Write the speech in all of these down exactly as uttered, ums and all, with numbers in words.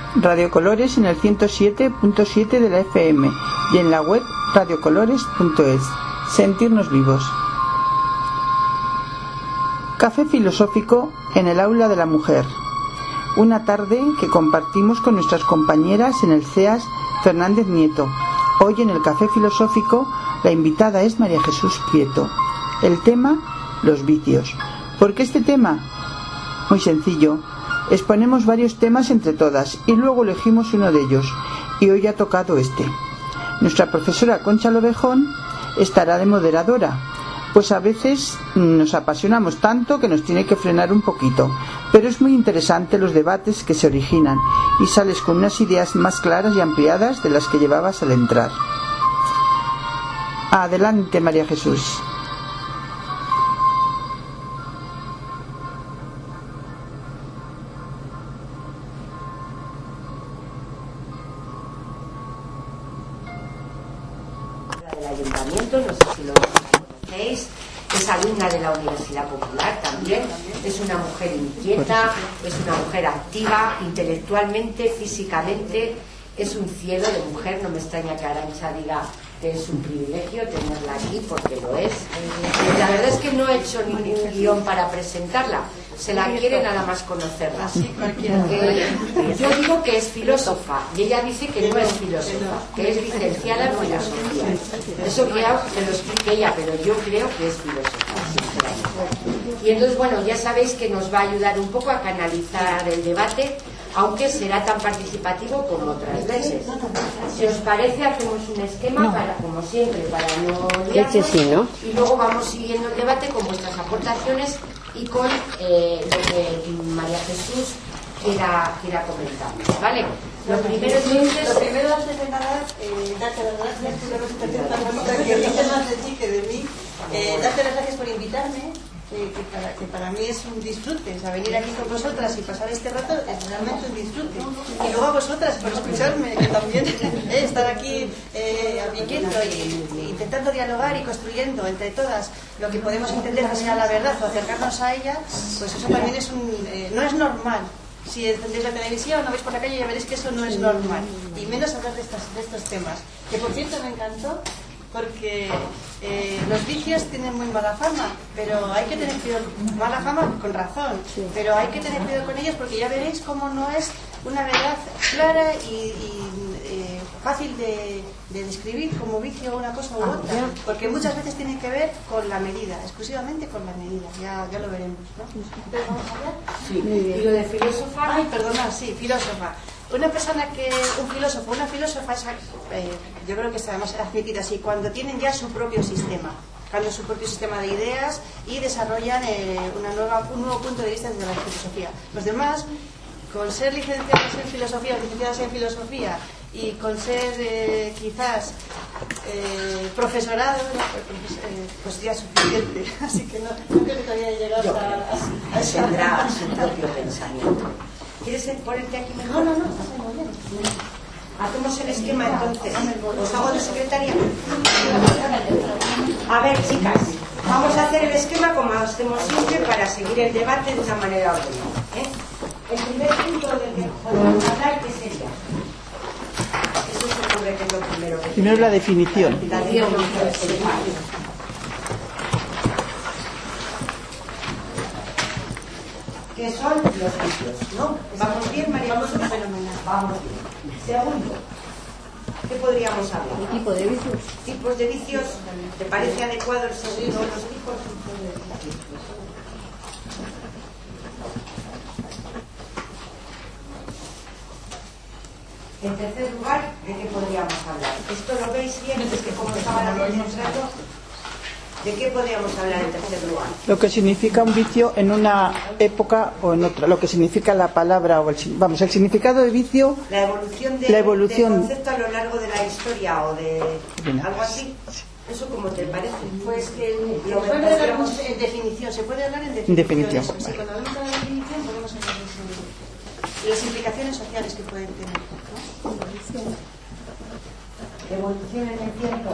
Radio Colores en el ciento siete punto siete de la F M y en la web radiocolores punto es. Sentirnos vivos. Café filosófico en el aula de la mujer. Una tarde que compartimos con nuestras compañeras en el C E A S Fernández Nieto. Hoy en el Café Filosófico la invitada es María Jesús Prieto. El tema, los vicios. ¿Por qué este tema? Muy sencillo. Exponemos varios temas entre todas y luego elegimos uno de ellos. Y hoy ha tocado este. Nuestra profesora Concha Lovejón estará de moderadora. Pues a veces nos apasionamos tanto que nos tiene que frenar un poquito, pero es muy interesante los debates que se originan y sales con unas ideas más claras y ampliadas de las que llevabas al entrar. Adelante, María Jesús. Del ayuntamiento, no sé si lo conocéis. Es alumna de la Universidad Popular también, es una mujer inquieta, es una mujer activa, intelectualmente, físicamente, es un cielo de mujer. No me extraña que Arantxa diga que es un privilegio tenerla aquí, porque lo es. La verdad es que no he hecho ningún guión para presentarla, se la quiere nada más conocerla. Eh, yo digo que es filósofa y ella dice que no es filósofa, que es licenciada en filosofía. Eso creo que lo explique ella, pero yo creo que es filósofa. Y entonces, bueno, ya sabéis que nos va a ayudar un poco a canalizar el debate, aunque será tan participativo como otras veces. Si os parece, hacemos un esquema, para, como siempre, para no liarnos, sí, ¿no? Y luego vamos siguiendo el debate con vuestras aportaciones y con eh, lo que María Jesús quiera, quiera comentar, ¿vale? Lo primero, entonces, lo primero antes de nada, eh, darte las gracias por la presentación tan bonita que dice más de ti que de mí. Eh, darte las gracias por invitarme. Que, que, para, que para mí es un disfrute, o sea, venir aquí con vosotras y pasar este rato es realmente un disfrute. Y luego a vosotras por escucharme, que también eh, estar aquí eh, a piquito y, y intentando dialogar y construyendo entre todas lo que podemos entender que sea la verdad o acercarnos a ella, pues eso también es un, eh, no es normal. Si encendéis la televisión o veis por la calle ya veréis que eso no es normal, y menos hablar de, estas, de estos temas, que por cierto me encantó, porque eh, los vicios tienen muy mala fama, pero hay que tener cuidado, mala fama con razón, pero hay que tener cuidado con ellos, porque ya veréis cómo no es una verdad clara y, y eh, fácil de, de describir como vicio una cosa u otra, porque muchas veces tiene que ver con la medida, exclusivamente con la medida, ya, ya lo veremos, ¿no? Entonces, ¿vamos a ver? Sí. Y lo de filósofa. Ay, perdona, sí, filósofa. Una persona que, un filósofo, una filósofa, es, eh, yo creo que sabemos admitir así, cuando tienen ya su propio sistema, cuando su propio sistema de ideas y desarrollan eh, una nueva, un nuevo punto de vista desde la filosofía. Los demás, con ser licenciados en filosofía o licenciadas en filosofía y con ser eh, quizás eh, profesorado, pues, eh, pues ya es suficiente. Así que no, no creo que todavía haya llegado a, a, a esa... Tendrá su propio pensamiento. ¿Quieres ponerte aquí mejor? No, no, no, está muy bien. Hacemos el esquema entonces. ¿Os hago de secretaria? A ver, chicas, vamos a hacer el esquema como hacemos siempre para seguir el debate de una manera ordenada, ¿eh? El primer punto del que podemos hablar, ¿qué sería? Eso se ocurre que es lo primero que... Primero la definición. La definición. Que son los vicios, ¿no? ¿Vamos bien, María? Vamos fenomenal. Vamos bien. Segundo, ¿qué podríamos hablar? ¿Qué tipo de vicios? ¿Tipos de vicios? ¿Te parece adecuado el segundo de los tipos? En tercer lugar, ¿de qué podríamos hablar? ¿Esto lo veis bien? Es que como estaba la demostrando, ¿de qué podríamos hablar en tercer lugar? Lo que significa un vicio en una época o en otra, lo que significa la palabra o el, vamos, el significado de vicio, la evolución, de, la evolución del concepto a lo largo de la historia o de Bien. algo así. ¿Eso cómo te parece? Pues que lo puede hablar en definición, se puede hablar en definición. definición. Eso, sí, cuando hablamos de la definición podemos hablar de eso. Y las implicaciones sociales que pueden tener, ¿no? Evolución. Evolución en el tiempo.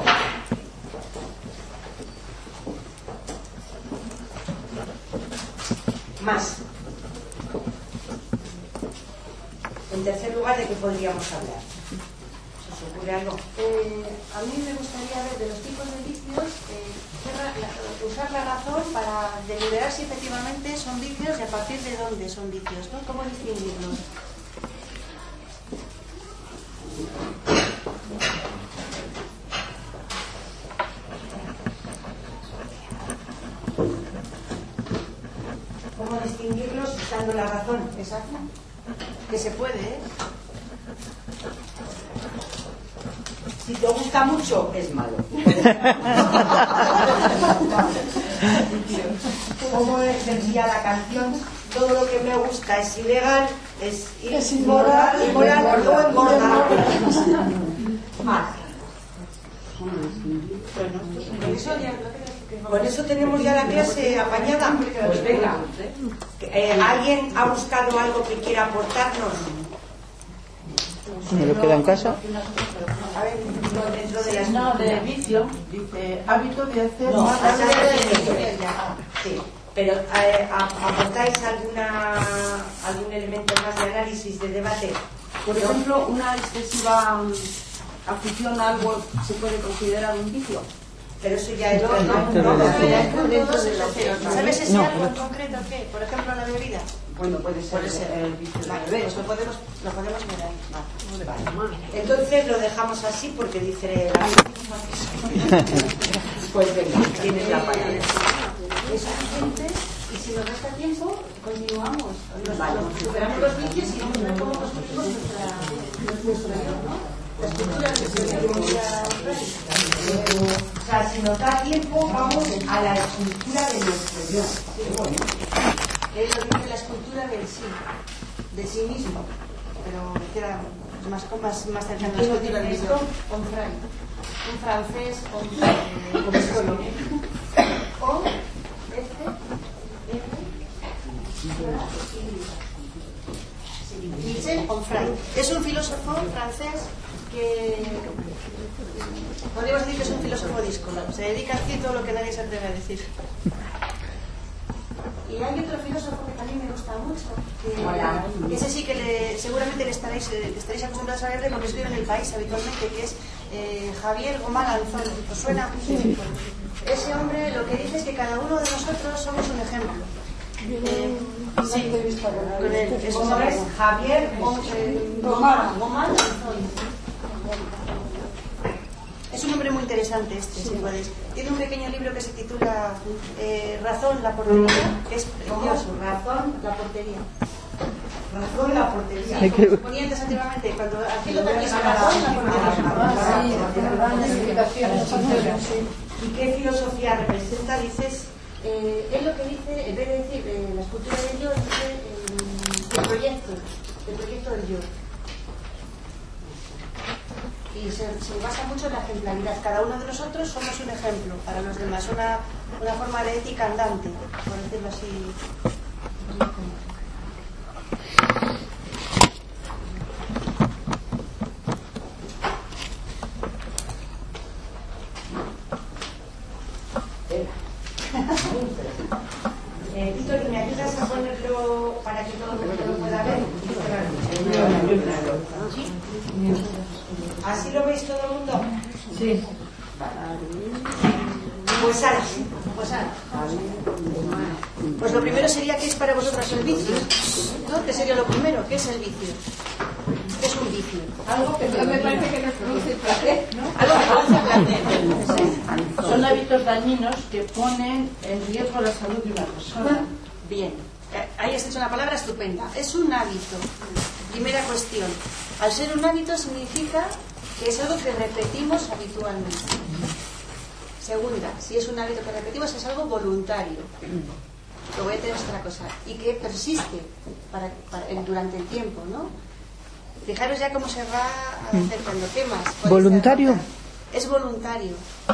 Más. En tercer lugar, ¿de qué podríamos hablar? ¿Se os ocurre algo? Eh, a mí me gustaría ver de los tipos de vicios, eh, usar la razón para deliberar si efectivamente son vicios y a partir de dónde son vicios, ¿no? ¿Cómo distinguirlos? ¿Cómo distinguirlos usando la razón? Exacto. Que se puede, ¿eh? Si te gusta mucho, es malo. Como decía la canción, todo lo que me gusta es ilegal, es, es inmoral, inmoral, o engorda. Más. Con eso tenemos ya la clase apañada. Pues venga. Eh, ¿Alguien ha buscado algo que quiera aportarnos? ¿Me lo queda en casa? A ver, dentro de las... No, de vicio, dice, hábito de hacer No, más allá rápido de de- vicio. Sí, pero eh, a- ¿aportáis alguna, algún elemento más de análisis, de debate? Por ejemplo, una excesiva mm, afición a algo se puede considerar un vicio. Pero eso ya es... No, no, Dentro no, de la no, cena. dentro de los vicios. ¿Sabes ese No. algo en concreto qué? Por ejemplo, la bebida. Bueno, puede ser, Puede ser. el vicio de Vale, beber. pues lo podemos, lo podemos ver ahí. Vale. Entonces lo dejamos así porque dice... la- Pues venga, tienes la palabra. Es suficiente y si nos resta tiempo, continuamos. Nos, Vale. nos superamos los vicios y vamos a ver cómo construimos nuestra, nuestro yo, ¿no? La estructura de nuestra identidad. O sea, si nos da tiempo, vamos a la estructura de nuestro yo. Él lo dice la escultura del sí, de sí mismo, pero queda más, más, más cercano a la escultura del mismo. Un Freud, un francés, un eh, psicólogo. O, este, este, Michel Onfray. Es un filósofo francés que podríamos decir que es un filósofo díscolo. Se dedica a decir todo lo que nadie se atreve a decir. Y hay otro filósofo que también me gusta mucho, que, que ese sí que le, seguramente le estaréis, eh, estaréis acostumbrados a verle porque escribe en El País habitualmente, que es eh, Javier Gomá Lanzón. ¿Os suena? Sí. Ese hombre lo que dice es que cada uno de nosotros somos un ejemplo. Eh, sí, con él. Es ¿Cómo es? Javier Gomá Gomá Lanzón. Es un hombre muy interesante este, si podéis. Tiene un pequeño libro que se titula eh, Razón, la portería, que es precioso. Razón, La portería. razón, la portería. Sí, como se ponía antes antiguamente, cuando aquí lo también se razón, la portería. ¿Y qué filosofía representa? Dices... Eh, él lo que dice, en vez de decir eh, la escultura del yo, dice eh, el proyecto, el proyecto del yo. Y se, se basa mucho en la ejemplaridad. Cada uno de nosotros somos un ejemplo para los demás, una, una forma de ética andante, por decirlo así. Eh, Víctor, ¿me ayudas a ponerlo para que todo el mundo lo pueda ver? ¿Así lo veis todo el mundo? Sí. Pues ahora, Pues, ah, pues lo primero sería ¿qué es para vosotros el vicio? ¿No? ¿Qué sería lo primero? ¿Qué es el vicio? ¿Qué es un vicio? Algo que me parece que nos produce placer, ¿no? Algo que produce placer. Son hábitos dañinos que ponen en riesgo la salud de una persona. Bien, ahí has hecho una palabra estupenda. Es un hábito. Primera cuestión. Al ser un hábito significa que es algo que repetimos habitualmente. Segunda, si es un hábito que repetimos es algo voluntario. Lo voy a tener otra cosa. Y que persiste para, para, durante el tiempo, ¿no? Fijaros ya cómo se va acercando. ¿Qué más? ¿Voluntario? Es voluntario.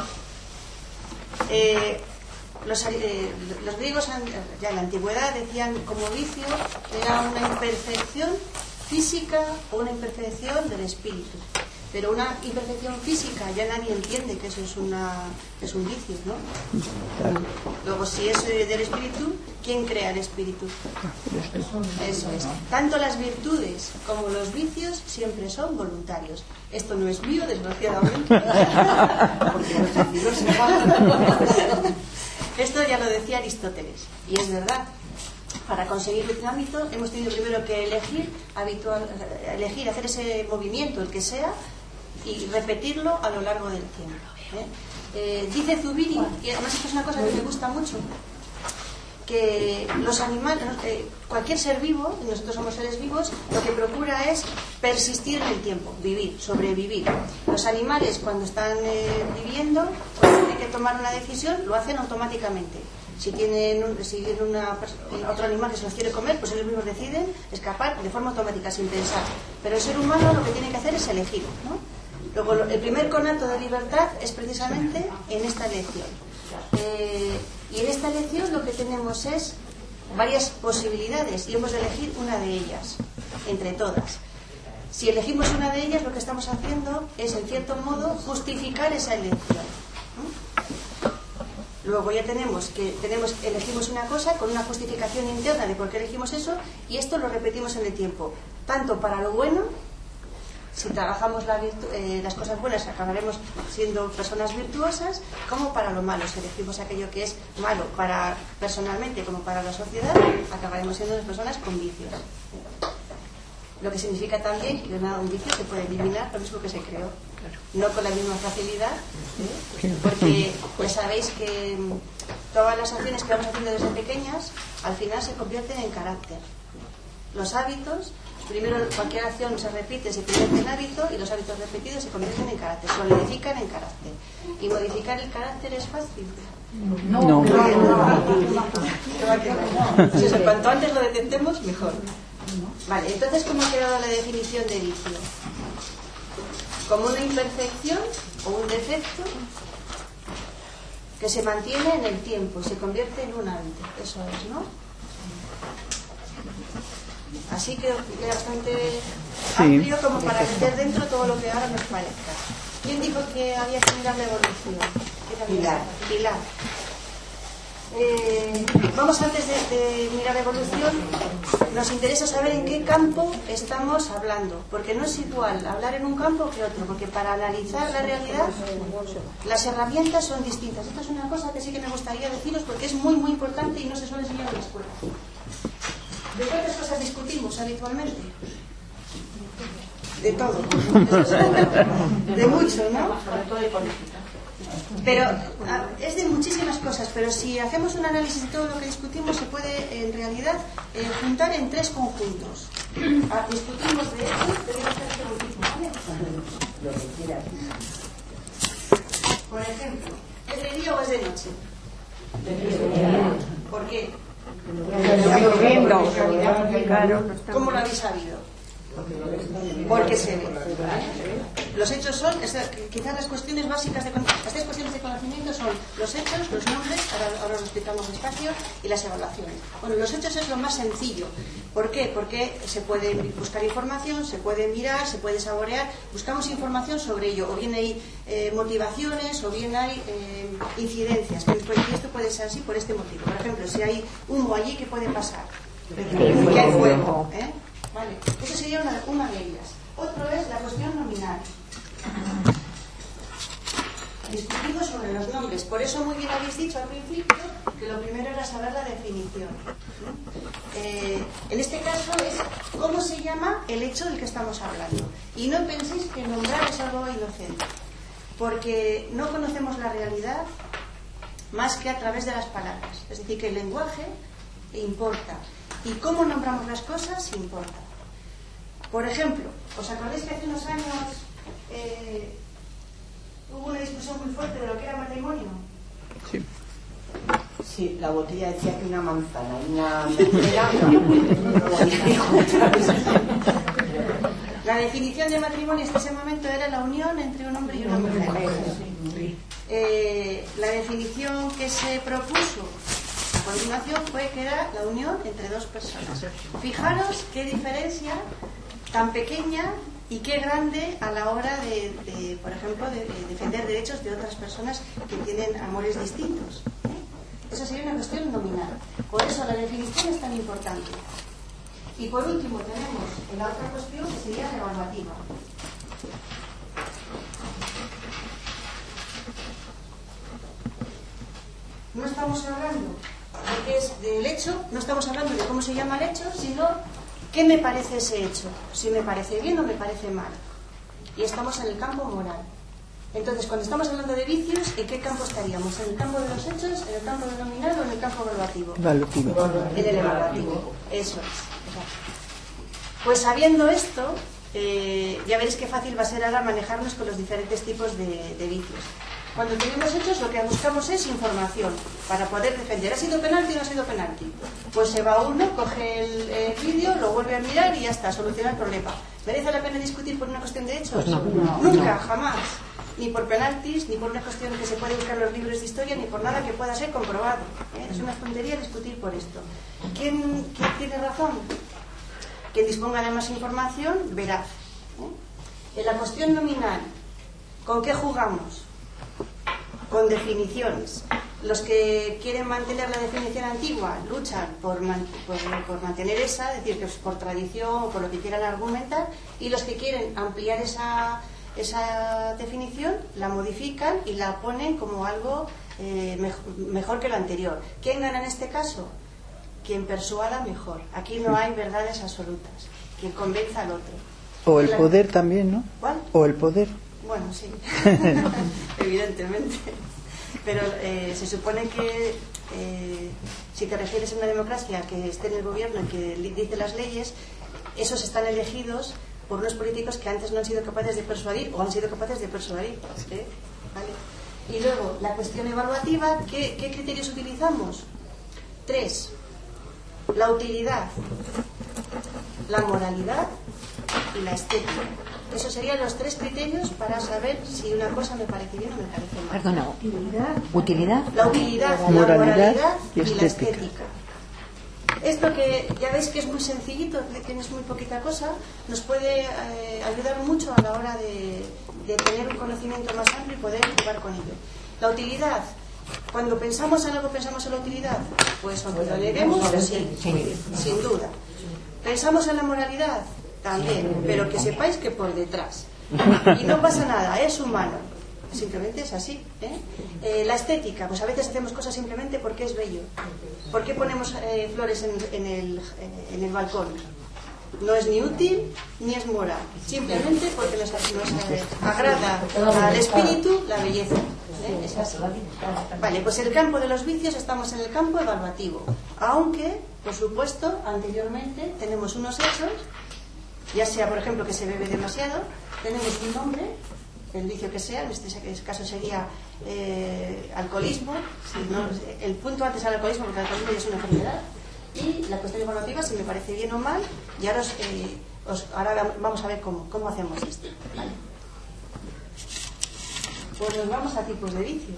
Eh, los, eh, los griegos ya en la antigüedad decían como vicio era una imperfección física o una imperfección del espíritu. Pero una imperfección física ya nadie entiende que eso es, una, es un vicio, ¿no? Luego, si es del espíritu, ¿quién crea el espíritu? Eso es. Tanto las virtudes como los vicios siempre son voluntarios. Esto no es mío, desgraciadamente. Porque los nacidos se pagan. Esto ya lo decía Aristóteles, y es verdad. Para conseguir un ámbito hemos tenido primero que elegir, habitual, elegir hacer ese movimiento, el que sea, y repetirlo a lo largo del tiempo. ¿eh? Eh, dice Zubiri, y además esto es una cosa que me gusta mucho, que los animales, eh, cualquier ser vivo, y nosotros somos seres vivos, lo que procura es persistir en el tiempo, vivir, sobrevivir. Los animales, cuando están eh, viviendo, cuando tienen que tomar una decisión, lo hacen automáticamente. Si tienen, un, si tienen una, otro animal que se los quiere comer, pues ellos mismos deciden escapar de forma automática, sin pensar. Pero el ser humano lo que tiene que hacer es elegir, ¿no? Luego, el primer conato de libertad es precisamente en esta elección. Eh, y en esta elección lo que tenemos es varias posibilidades y hemos de elegir una de ellas, entre todas. Si elegimos una de ellas, lo que estamos haciendo es, en cierto modo, justificar esa elección. Luego ya tenemos que tenemos elegimos una cosa con una justificación interna de por qué elegimos eso, y esto lo repetimos en el tiempo, tanto para lo bueno. Si trabajamos la virtu eh, las cosas buenas, acabaremos siendo personas virtuosas, como para lo malo. Si elegimos aquello que es malo para personalmente como para la sociedad, acabaremos siendo personas con vicios. Lo que significa también que un vicio se puede eliminar lo mismo que se creó, no con la misma facilidad, porque ya sabéis que todas las acciones que vamos haciendo desde pequeñas al final se convierten en carácter. Los hábitos, primero cualquier acción se repite, se convierte en hábito, y los hábitos repetidos se convierten en carácter, solidifican en carácter. Y modificar el carácter es fácil. No, no, no, no. Entonces, cuanto antes lo detectemos, mejor. Vale, entonces, ¿cómo ha quedado la definición de vicio? Como una imperfección o un defecto que se mantiene en el tiempo y se convierte en un hábito. Eso es, ¿no? Así que queda bastante amplio como para meter dentro todo lo que ahora nos parezca. ¿Quién dijo que había que mirar la evolución? Pilar. Pilar. Eh, vamos antes de, de mirar la evolución, nos interesa saber en qué campo estamos hablando, porque no es igual hablar en un campo que otro, porque para analizar la realidad las herramientas son distintas. Esta es una cosa que sí que me gustaría deciros, porque es muy muy importante y no se suele enseñar en la escuela. ¿De cuántas cosas discutimos habitualmente? De todo. De mucho, ¿no? Pero es de muchísimas cosas, pero si hacemos un análisis de todo lo que discutimos, se puede en realidad eh, juntar en tres conjuntos. Ah, discutimos de esto, tenemos que hacer un tipo, ¿vale? Por ejemplo, ¿es de día o es de noche? ¿Por qué? ¿Cómo lo habéis sabido? Porque se ve. Los hechos son, quizás las cuestiones básicas de, las tres cuestiones de conocimiento son los hechos, los nombres, ahora, ahora lo explicamos despacio, y las evaluaciones. Bueno, los hechos es lo más sencillo. ¿Por qué? Porque se puede buscar información, se puede mirar, se puede saborear, buscamos información sobre ello, o bien hay eh, motivaciones, o bien hay eh, incidencias, que esto puede ser así por este motivo. Por ejemplo, si hay humo allí, ¿qué puede pasar? Que hay fuego, ¿eh? Vale, eso sería una, una de ellas. Otro es la cuestión nominal. Discutimos sobre los nombres. Por eso muy bien habéis dicho al principio que lo primero era saber la definición. Eh, en este caso es cómo se llama el hecho del que estamos hablando. Y no penséis que nombrar es algo inocente, porque no conocemos la realidad más que a través de las palabras. Es decir, que el lenguaje importa. Y cómo nombramos las cosas importa. Por ejemplo, ¿os acordáis que hace unos años eh, hubo una discusión muy fuerte de lo que era matrimonio? Sí. Sí, la botella decía que una manzana y una mermelada. La definición de matrimonio hasta ese momento era la unión entre un hombre y una mujer. Eh, la definición que se propuso a continuación fue que era la unión entre dos personas. Fijaros qué diferencia tan pequeña y qué grande a la hora de, de por ejemplo, de, de defender derechos de otras personas que tienen amores distintos, ¿eh? Eso sería una cuestión nominal. Por eso la definición es tan importante. Y por último tenemos la otra cuestión que sería la evaluativa. No estamos hablando de qué es del hecho, no estamos hablando de cómo se llama el hecho, sino qué me parece ese hecho, si me parece bien o me parece mal. Y estamos en el campo moral. Entonces, cuando estamos hablando de vicios, ¿en qué campo estaríamos? ¿En el campo de los hechos, en el campo de nominal o en el campo evaluativo? Evaluativo. En el evaluativo, eso es. Pues sabiendo esto, eh, ya veréis qué fácil va a ser ahora manejarnos con los diferentes tipos de, de vicios. Cuando tenemos hechos, lo que buscamos es información para poder defender. ¿Ha sido penalti o no ha sido penalti? Pues se va uno, coge el, el vídeo, lo vuelve a mirar y ya está, soluciona el problema. ¿Merece la pena discutir por una cuestión de hechos? Pues no, no, Nunca, no. Jamás. Ni por penaltis, ni por una cuestión que se puede buscar en los libros de historia, ni por nada que pueda ser comprobado. ¿eh? Es una tontería discutir por esto. ¿Quién, quién tiene razón? Quien disponga de más información, veraz. ¿eh? En la cuestión nominal, ¿con qué jugamos? Con definiciones. Los que quieren mantener la definición antigua luchan por, man, por, por mantener esa, es decir, que es por tradición o por lo que quieran argumentar, y los que quieren ampliar esa, esa definición la modifican y la ponen como algo eh, mejor, mejor que lo anterior. ¿Quién gana en este caso? Quien persuada mejor. Aquí no hay verdades absolutas. Quien convenza al otro. O el poder también, ¿no? ¿Cuál? O el poder. Bueno, sí, evidentemente. Pero eh, se supone que eh, si te refieres a una democracia que esté en el gobierno y que dice las leyes, esos están elegidos por unos políticos que antes no han sido capaces de persuadir o han sido capaces de persuadir. ¿eh? ¿Vale? Y luego, la cuestión evaluativa, ¿qué, qué criterios utilizamos? Tres. La utilidad, la moralidad y la estética. Esos serían los tres criterios para saber si una cosa me parece bien o me parece mal. Perdona, ¿utilidad? La utilidad, la Moralidad moralidad y y, la estética. estética. Esto que ya veis que es muy sencillito, que es muy poquita cosa, nos puede eh, ayudar mucho a la hora de, de tener un conocimiento más amplio y poder jugar con ello. La utilidad. Cuando pensamos en algo, pensamos en la utilidad. Pues aunque lo neguemos, sí, sin duda. Pensamos en la moralidad, también, pero que sepáis que por detrás. Y no pasa nada, es humano. Simplemente es así. ¿eh? Eh, la estética, pues a veces hacemos cosas simplemente porque es bello. ¿Por qué ponemos eh, flores en, en, el, en el balcón? No es ni útil ni es moral. Simplemente porque nos, nos eh, agrada al espíritu la belleza. ¿eh? Es así. Vale, pues el campo de los vicios estamos en el campo evaluativo. Aunque, por supuesto, anteriormente tenemos unos hechos, ya sea, por ejemplo, que se bebe demasiado, tenemos un nombre, el vicio que sea, en este caso sería eh, alcoholismo, si no, el punto antes al alcoholismo, porque el alcoholismo ya es una enfermedad, y la cuestión evaluativa, si me parece bien o mal, y ahora, os, eh, os, ahora vamos a ver cómo, cómo hacemos esto. ¿Vale? Pues nos vamos a tipos de vicios.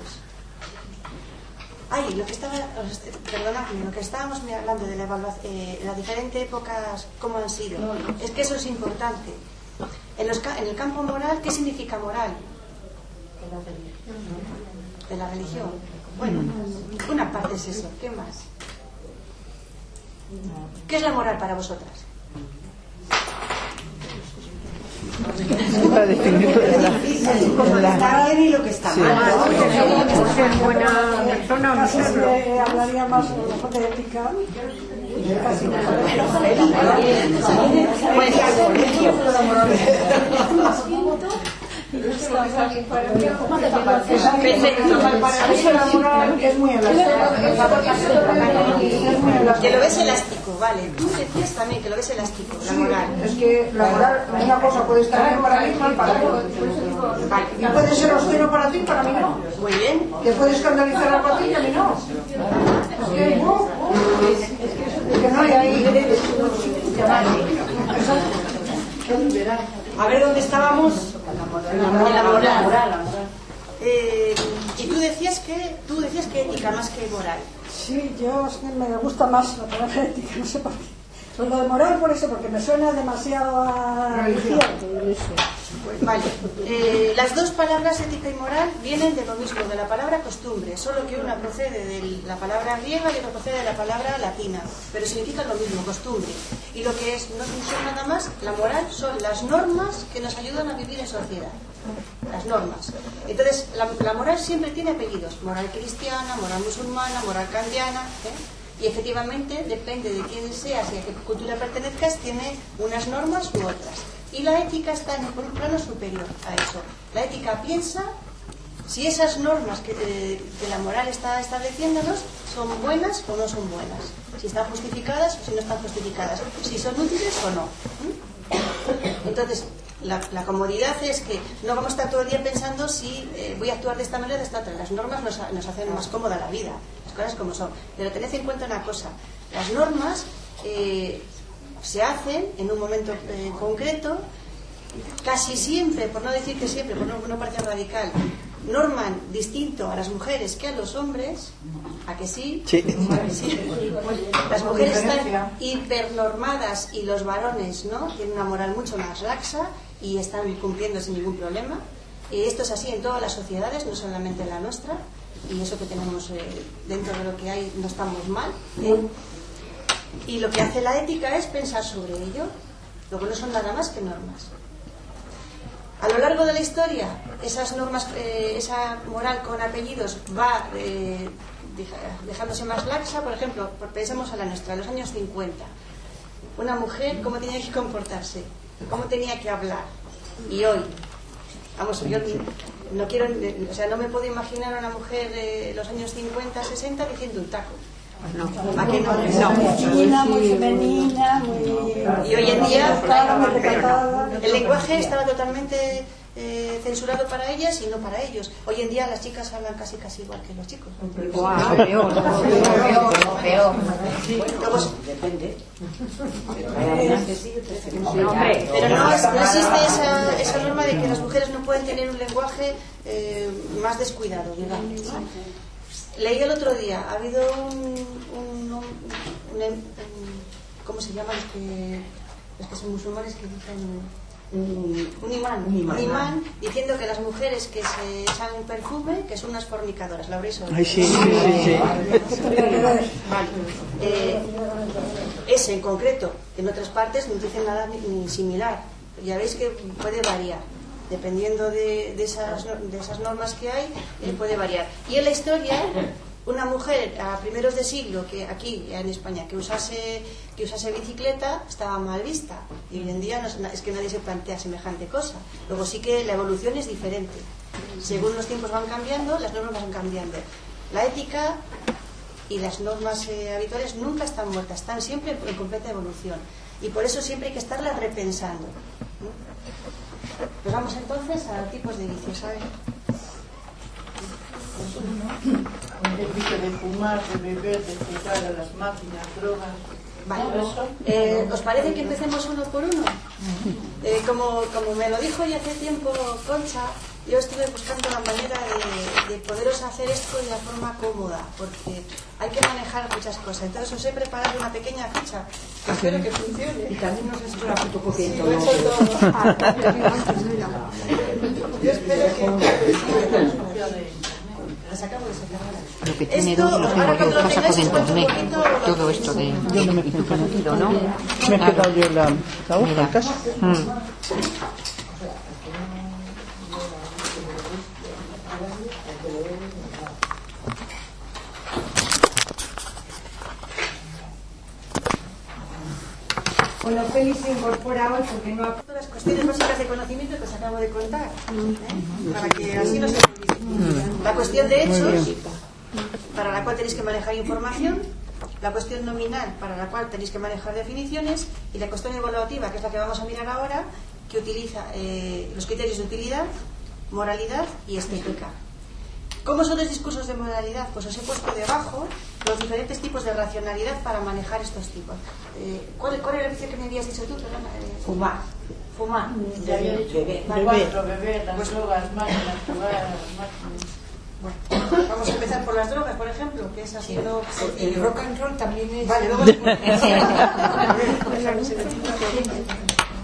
Ay, lo que estaba, perdonadme, lo que estábamos hablando de la evaluación, eh, las diferentes épocas, cómo han sido, es que eso es importante. En, los, en el campo moral, ¿qué significa moral? De la religión. Bueno, una parte es eso. ¿Qué más? ¿Qué es la moral para vosotras? Para definirlo de la, Lo que está bien y lo que está sí. mal. Por ser buena persona, no sé, hablaría más a lo mejor de ética. Que lo ves elástico, vale. Tú decías también que lo ves elástico, la moral. Es que la moral, una cosa puede estar bien para mí, mal para ti. Y puede ser austero para ti, para mí no. Muy bien. Te puede escandalizar a ti y a mí no. Es que, uh, uh, es que no hay ahí. A ver dónde estábamos. En la moral. Eh, y tú decías que tú decías que ética más que moral. Sí, yo es que me gusta más la palabra ética, no sé por qué. Pues lo de moral por eso, porque me suena demasiado a religión. Vale, eh, las dos palabras ética y moral vienen de lo mismo, de la palabra costumbre, solo que una procede de la palabra griega y otra procede de la palabra latina, pero significan lo mismo, costumbre. Y lo que es, no son nada más, la moral son las normas que nos ayudan a vivir en sociedad. Las normas. Entonces, la, la moral siempre tiene apellidos, moral cristiana, moral musulmana, moral kantiana, ¿eh? Y efectivamente, depende de quién seas y a qué cultura pertenezcas, tiene unas normas u otras. Y la ética está en un plano superior a eso. La ética piensa si esas normas que, eh, que la moral está estableciéndonos son buenas o no son buenas, si están justificadas o si no están justificadas, si son útiles o no. ¿Mm? Entonces, la, la comodidad es que no vamos a estar todo el día pensando si eh, voy a actuar de esta manera o de esta otra. Las normas nos, nos hacen más cómoda la vida, las cosas como son. Pero tened en cuenta una cosa, las normas eh, se hacen en un momento eh, concreto, casi siempre, por no decir que siempre, por no, no parecer radical, norman distinto a las mujeres que a los hombres. ¿A que sí? Sí. ¿A que sí? Las mujeres están hipernormadas y los varones no tienen una moral mucho más laxa y están cumpliendo sin ningún problema. Y esto es así en todas las sociedades, no solamente en la nuestra, y eso que tenemos eh, dentro de lo que hay no estamos mal, ¿eh? Y lo que hace la ética es pensar sobre ello. Luego no son nada más que normas. A lo largo de la historia, esas normas, eh, esa moral con apellidos va eh, dejándose más laxa. Por ejemplo, pensemos a la nuestra, en los años cincuenta. Una mujer, ¿cómo tenía que comportarse? ¿Cómo tenía que hablar? Y hoy, vamos, yo no quiero, o sea, no me puedo imaginar a una mujer de los años cincuenta, sesenta diciendo un taco. No. ¿A qué no? Muy fina, muy femenina, muy... Y hoy en día muy recatada. el lenguaje estaba totalmente eh, censurado para ellas y no para ellos. Hoy en día las chicas hablan casi casi igual que los chicos. Guau, peor, peor, peor. Luego, Depende. pero no, es- no existe esa, esa norma de que las mujeres no pueden tener un lenguaje eh, más descuidado, digamos, ¿no? Leí el otro día, ha habido un, un, un, un- un- ¿cómo se llama? Los que, los que son musulmanes que dicen un, un imán, Un imán. un imán diciendo que las mujeres que se echan perfume, que son unas fornicadoras. ¿Lo habréis oído? Ay, sí, sí, sí, sí. Vale. Eh, ese en concreto, en otras partes no dicen nada ni, ni similar. Ya veis que puede variar. Dependiendo de, de, esas, de esas normas que hay, eh, puede variar. Y en la historia, una mujer a primeros de siglo, que aquí en España, que usase, que usase bicicleta, estaba mal vista. Y hoy en día no es, es que nadie se plantea semejante cosa. Luego sí que la evolución es diferente. Según los tiempos van cambiando, las normas van cambiando. La ética y las normas eh, habituales nunca están muertas, están siempre en completa evolución. Y por eso siempre hay que estarlas repensando, ¿no? Pues vamos entonces a tipos de vicios, ¿sabes? El vicio de fumar, de beber, de jugar a las máquinas, drogas. Vale. Eh, ¿Os parece que empecemos uno por uno? Eh, como, como me lo dijo ya hace tiempo Concha, yo estuve buscando la manera de, de poderos hacer esto de la forma cómoda, porque hay que manejar muchas cosas. Entonces os he preparado una pequeña ficha que espero que funcione. Y también nos has hecho una fotocopia. Sí, lo he hecho todo. Yo espero que... Las acabo de sacar ahora. Lo que tiene Esto, dos lo tengo ahora yo, cuando lo lo saco tengáis, de os cuento un internet. poquito... Todo esto de Yo no me tu conocido, ¿no? Me he Claro. quedado yo la, la hoja en casa. Mm. Bueno, Félix se incorpora hoy porque no ha... Las cuestiones básicas de conocimiento que os acabo de contar, ¿eh? Para que así no se olvide. La cuestión de hechos, para la cual tenéis que manejar información, la cuestión nominal, para la cual tenéis que manejar definiciones, y la cuestión evaluativa, que es la que vamos a mirar ahora, que utiliza eh, los criterios de utilidad, moralidad y estética. ¿Cómo son los discursos de moralidad? Pues os he puesto debajo los diferentes tipos de racionalidad para manejar estos tipos. Eh, ¿cuál, ¿Cuál era el vicio que me habías dicho tú? Perdona, eh, Fumar. Fumar. Ya había dicho Beber. cuatro, beber, las drogas, máquinas, jugar a las máquinas. Bueno, vamos a empezar por las drogas, por ejemplo, que es así. No, El rock and roll también es... Vale, luego se me tinta todo.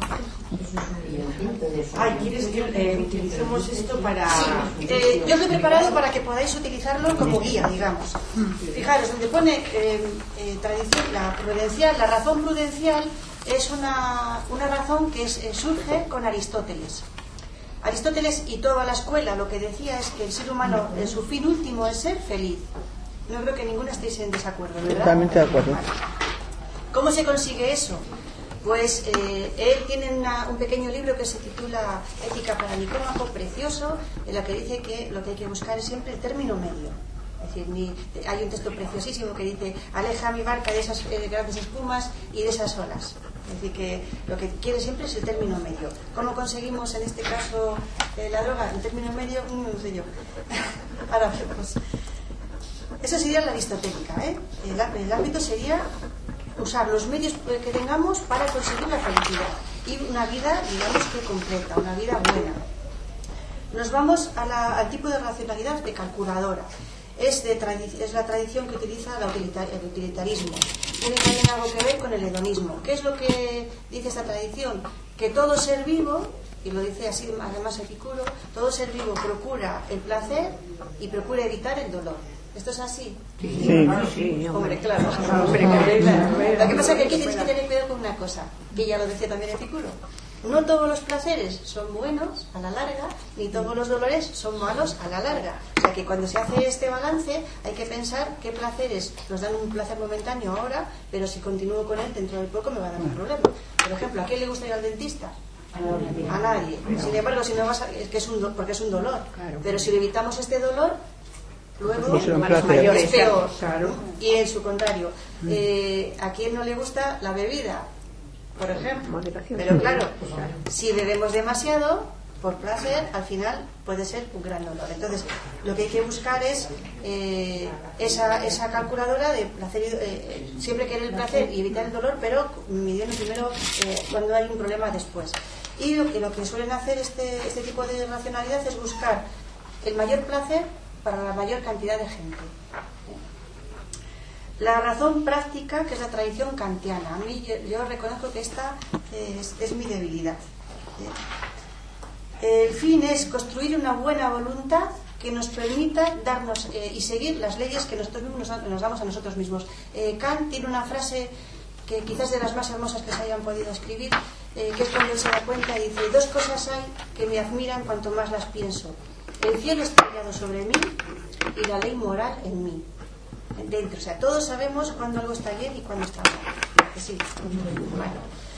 Ay, ¿quieres que eh, utilicemos esto para...? Sí, eh, yo lo he preparado para que podáis utilizarlo como guía, digamos. Fijaros, donde pone eh, eh, tradición, la prudencial, la razón prudencial es una, una razón que es, eh, surge con Aristóteles. Aristóteles y toda la escuela lo que decía es que el ser humano, en su fin último es ser feliz. No creo que ninguno estéis en desacuerdo, ¿verdad? Totalmente de acuerdo. ¿Cómo se consigue eso? Pues eh, él tiene una, un pequeño libro que se titula Ética para Nicómaco, precioso, en la que dice que lo que hay que buscar es siempre el término medio. Es decir, ni, hay un texto preciosísimo que dice: aleja mi barca de esas eh, grandes espumas y de esas olas. Es decir, que lo que quiere siempre es el término medio. ¿Cómo conseguimos en este caso eh, la droga? El término medio, no lo sé yo. Ahora vemos. Eso sería la aristotélica, ¿eh? El, el ámbito sería usar los medios que tengamos para conseguir la felicidad y una vida, digamos que completa, una vida buena. Nos vamos a la, al tipo de racionalidad de calculadora. Es, de es la tradición que utiliza la utilita el utilitarismo. Tiene también algo que ver con el hedonismo. ¿Qué es lo que dice esta tradición? Que todo ser vivo, y lo dice así además Epicuro, todo ser vivo procura el placer y procura evitar el dolor. ¿Esto es así? Sí. Sí, hombre, claro. Hombre, claro. Lo que pasa es que aquí tienes que tener cuidado con una cosa, que ya lo decía también Epicuro. No todos los placeres son buenos a la larga, ni todos los dolores son malos a la larga. O sea que cuando se hace este balance hay que pensar qué placeres nos dan un placer momentáneo ahora, pero si continúo con él dentro de poco me va a dar un problema. Por ejemplo, ¿a quién le gusta ir al dentista? A nadie. Sin embargo, si no vas a, es que es un, porque es un dolor. Pero si evitamos este dolor, luego es mayores, peor. Claro. Y en su contrario, eh, ¿a quién no le gusta la bebida? Por ejemplo. Pero claro, si bebemos demasiado por placer, al final puede ser un gran dolor. Entonces, lo que hay que buscar es eh, esa, esa calculadora de placer, eh, siempre querer el placer y evitar el dolor, pero midiendo primero eh, cuando hay un problema después. Y lo que, lo que suelen hacer este, este tipo de racionalidad es buscar el mayor placer para la mayor cantidad de gente. La razón práctica, que es la tradición kantiana. A mí yo, yo reconozco que esta es, es mi debilidad. El fin es construir una buena voluntad que nos permita darnos eh, y seguir las leyes que nosotros mismos nos, nos damos a nosotros mismos. Eh, Kant tiene una frase que quizás de las más hermosas que se hayan podido escribir, eh, que es cuando él se da cuenta y dice: dos cosas hay que me admiran cuanto más las pienso: el cielo estrellado sobre mí y la ley moral en mí. Dentro, o sea, todos sabemos cuándo algo está bien y cuándo está mal. Sí. Bueno.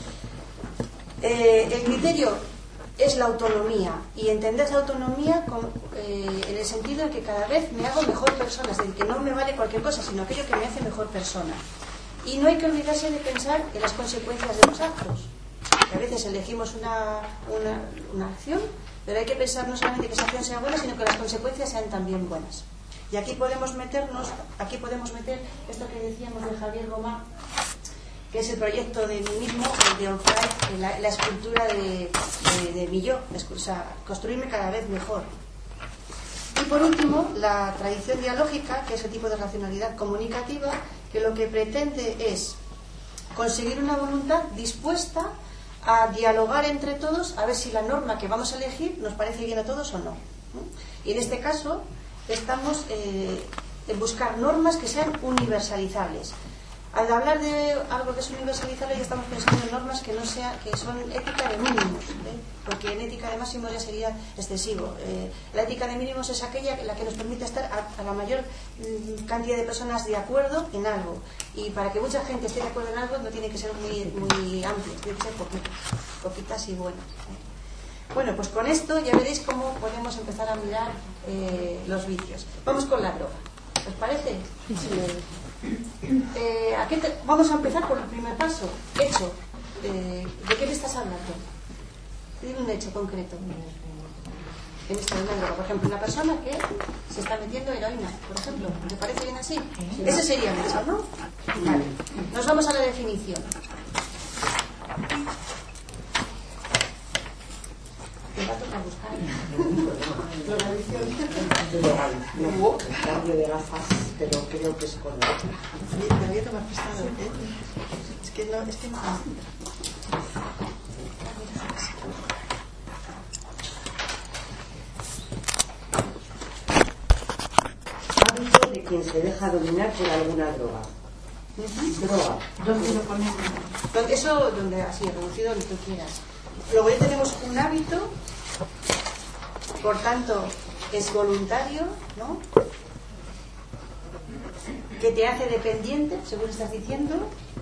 Eh, el criterio es la autonomía, y entender la autonomía con, eh, en el sentido de que cada vez me hago mejor persona, es decir, que no me vale cualquier cosa, sino aquello que me hace mejor persona. Y no hay que olvidarse de pensar en las consecuencias de los actos. A veces elegimos una, una, una acción, pero hay que pensar no solamente que esa acción sea buena, sino que las consecuencias sean también buenas. Y aquí podemos meternos, aquí podemos meter esto que decíamos de Javier Gomá, que es el proyecto de mí mismo, de Onfray, la, la escultura de, de, de mi yo, o sea, construirme cada vez mejor. Y por último, la tradición dialógica, que es el tipo de racionalidad comunicativa, que lo que pretende es conseguir una voluntad dispuesta a dialogar entre todos, a ver si la norma que vamos a elegir nos parece bien a todos o no. Y en este caso estamos eh, en buscar normas que sean universalizables. Al hablar de algo que es universalizable ya estamos pensando en normas que no sea, que son ética de mínimos, ¿eh? Porque en ética de máximos ya sería excesivo. Eh, la ética de mínimos es aquella la que nos permite estar a, a la mayor mm, cantidad de personas de acuerdo en algo, y para que mucha gente esté de acuerdo en algo no tiene que ser muy, muy amplio, tiene que ser poquitas, poquitas y buenas, ¿eh? Bueno, pues con esto ya veréis cómo podemos empezar a mirar eh, los vicios. Vamos con la droga, ¿os parece? Sí. Eh, ¿a qué te... Vamos a empezar por el primer paso, hecho. Eh, ¿De qué me estás hablando? Dime un hecho concreto. En esta droga, por ejemplo, una persona que se está metiendo heroína, por ejemplo, ¿te parece bien así? Ese sería el hecho, ¿no? Vale. Nos vamos a la definición. Te va a tocar buscar. Luego, el cambio de gafas, pero creo que es con la otra. Me voy a tomar prestado, ¿eh? Es que no, es que no. Hábito de quien se deja dominar por alguna droga. Droga. ¿Dónde lo ponemos? Donde- Eso, donde así, reducido donde tú quieras. Luego ya tenemos un hábito, por tanto, es voluntario, ¿no? Que te hace dependiente, según estás diciendo.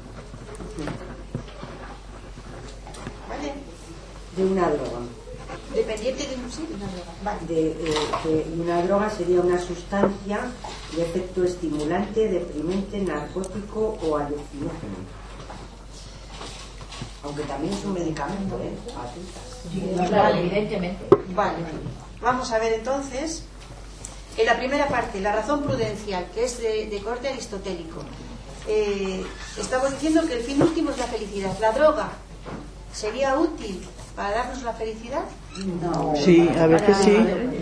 ¿Vale? De una droga. Dependiente de un sí, de una droga. Vale. De, eh, que una droga sería una sustancia de efecto estimulante, deprimente, narcótico o alucinógeno. Aunque también es un medicamento, ¿eh? Claro, evidentemente. Vale. Vamos a ver entonces, en la primera parte, la razón prudencial, que es de, de corte aristotélico. Eh, estamos diciendo que el fin último es la felicidad. ¿La droga sería útil para darnos la felicidad? No. Sí, a veces sí.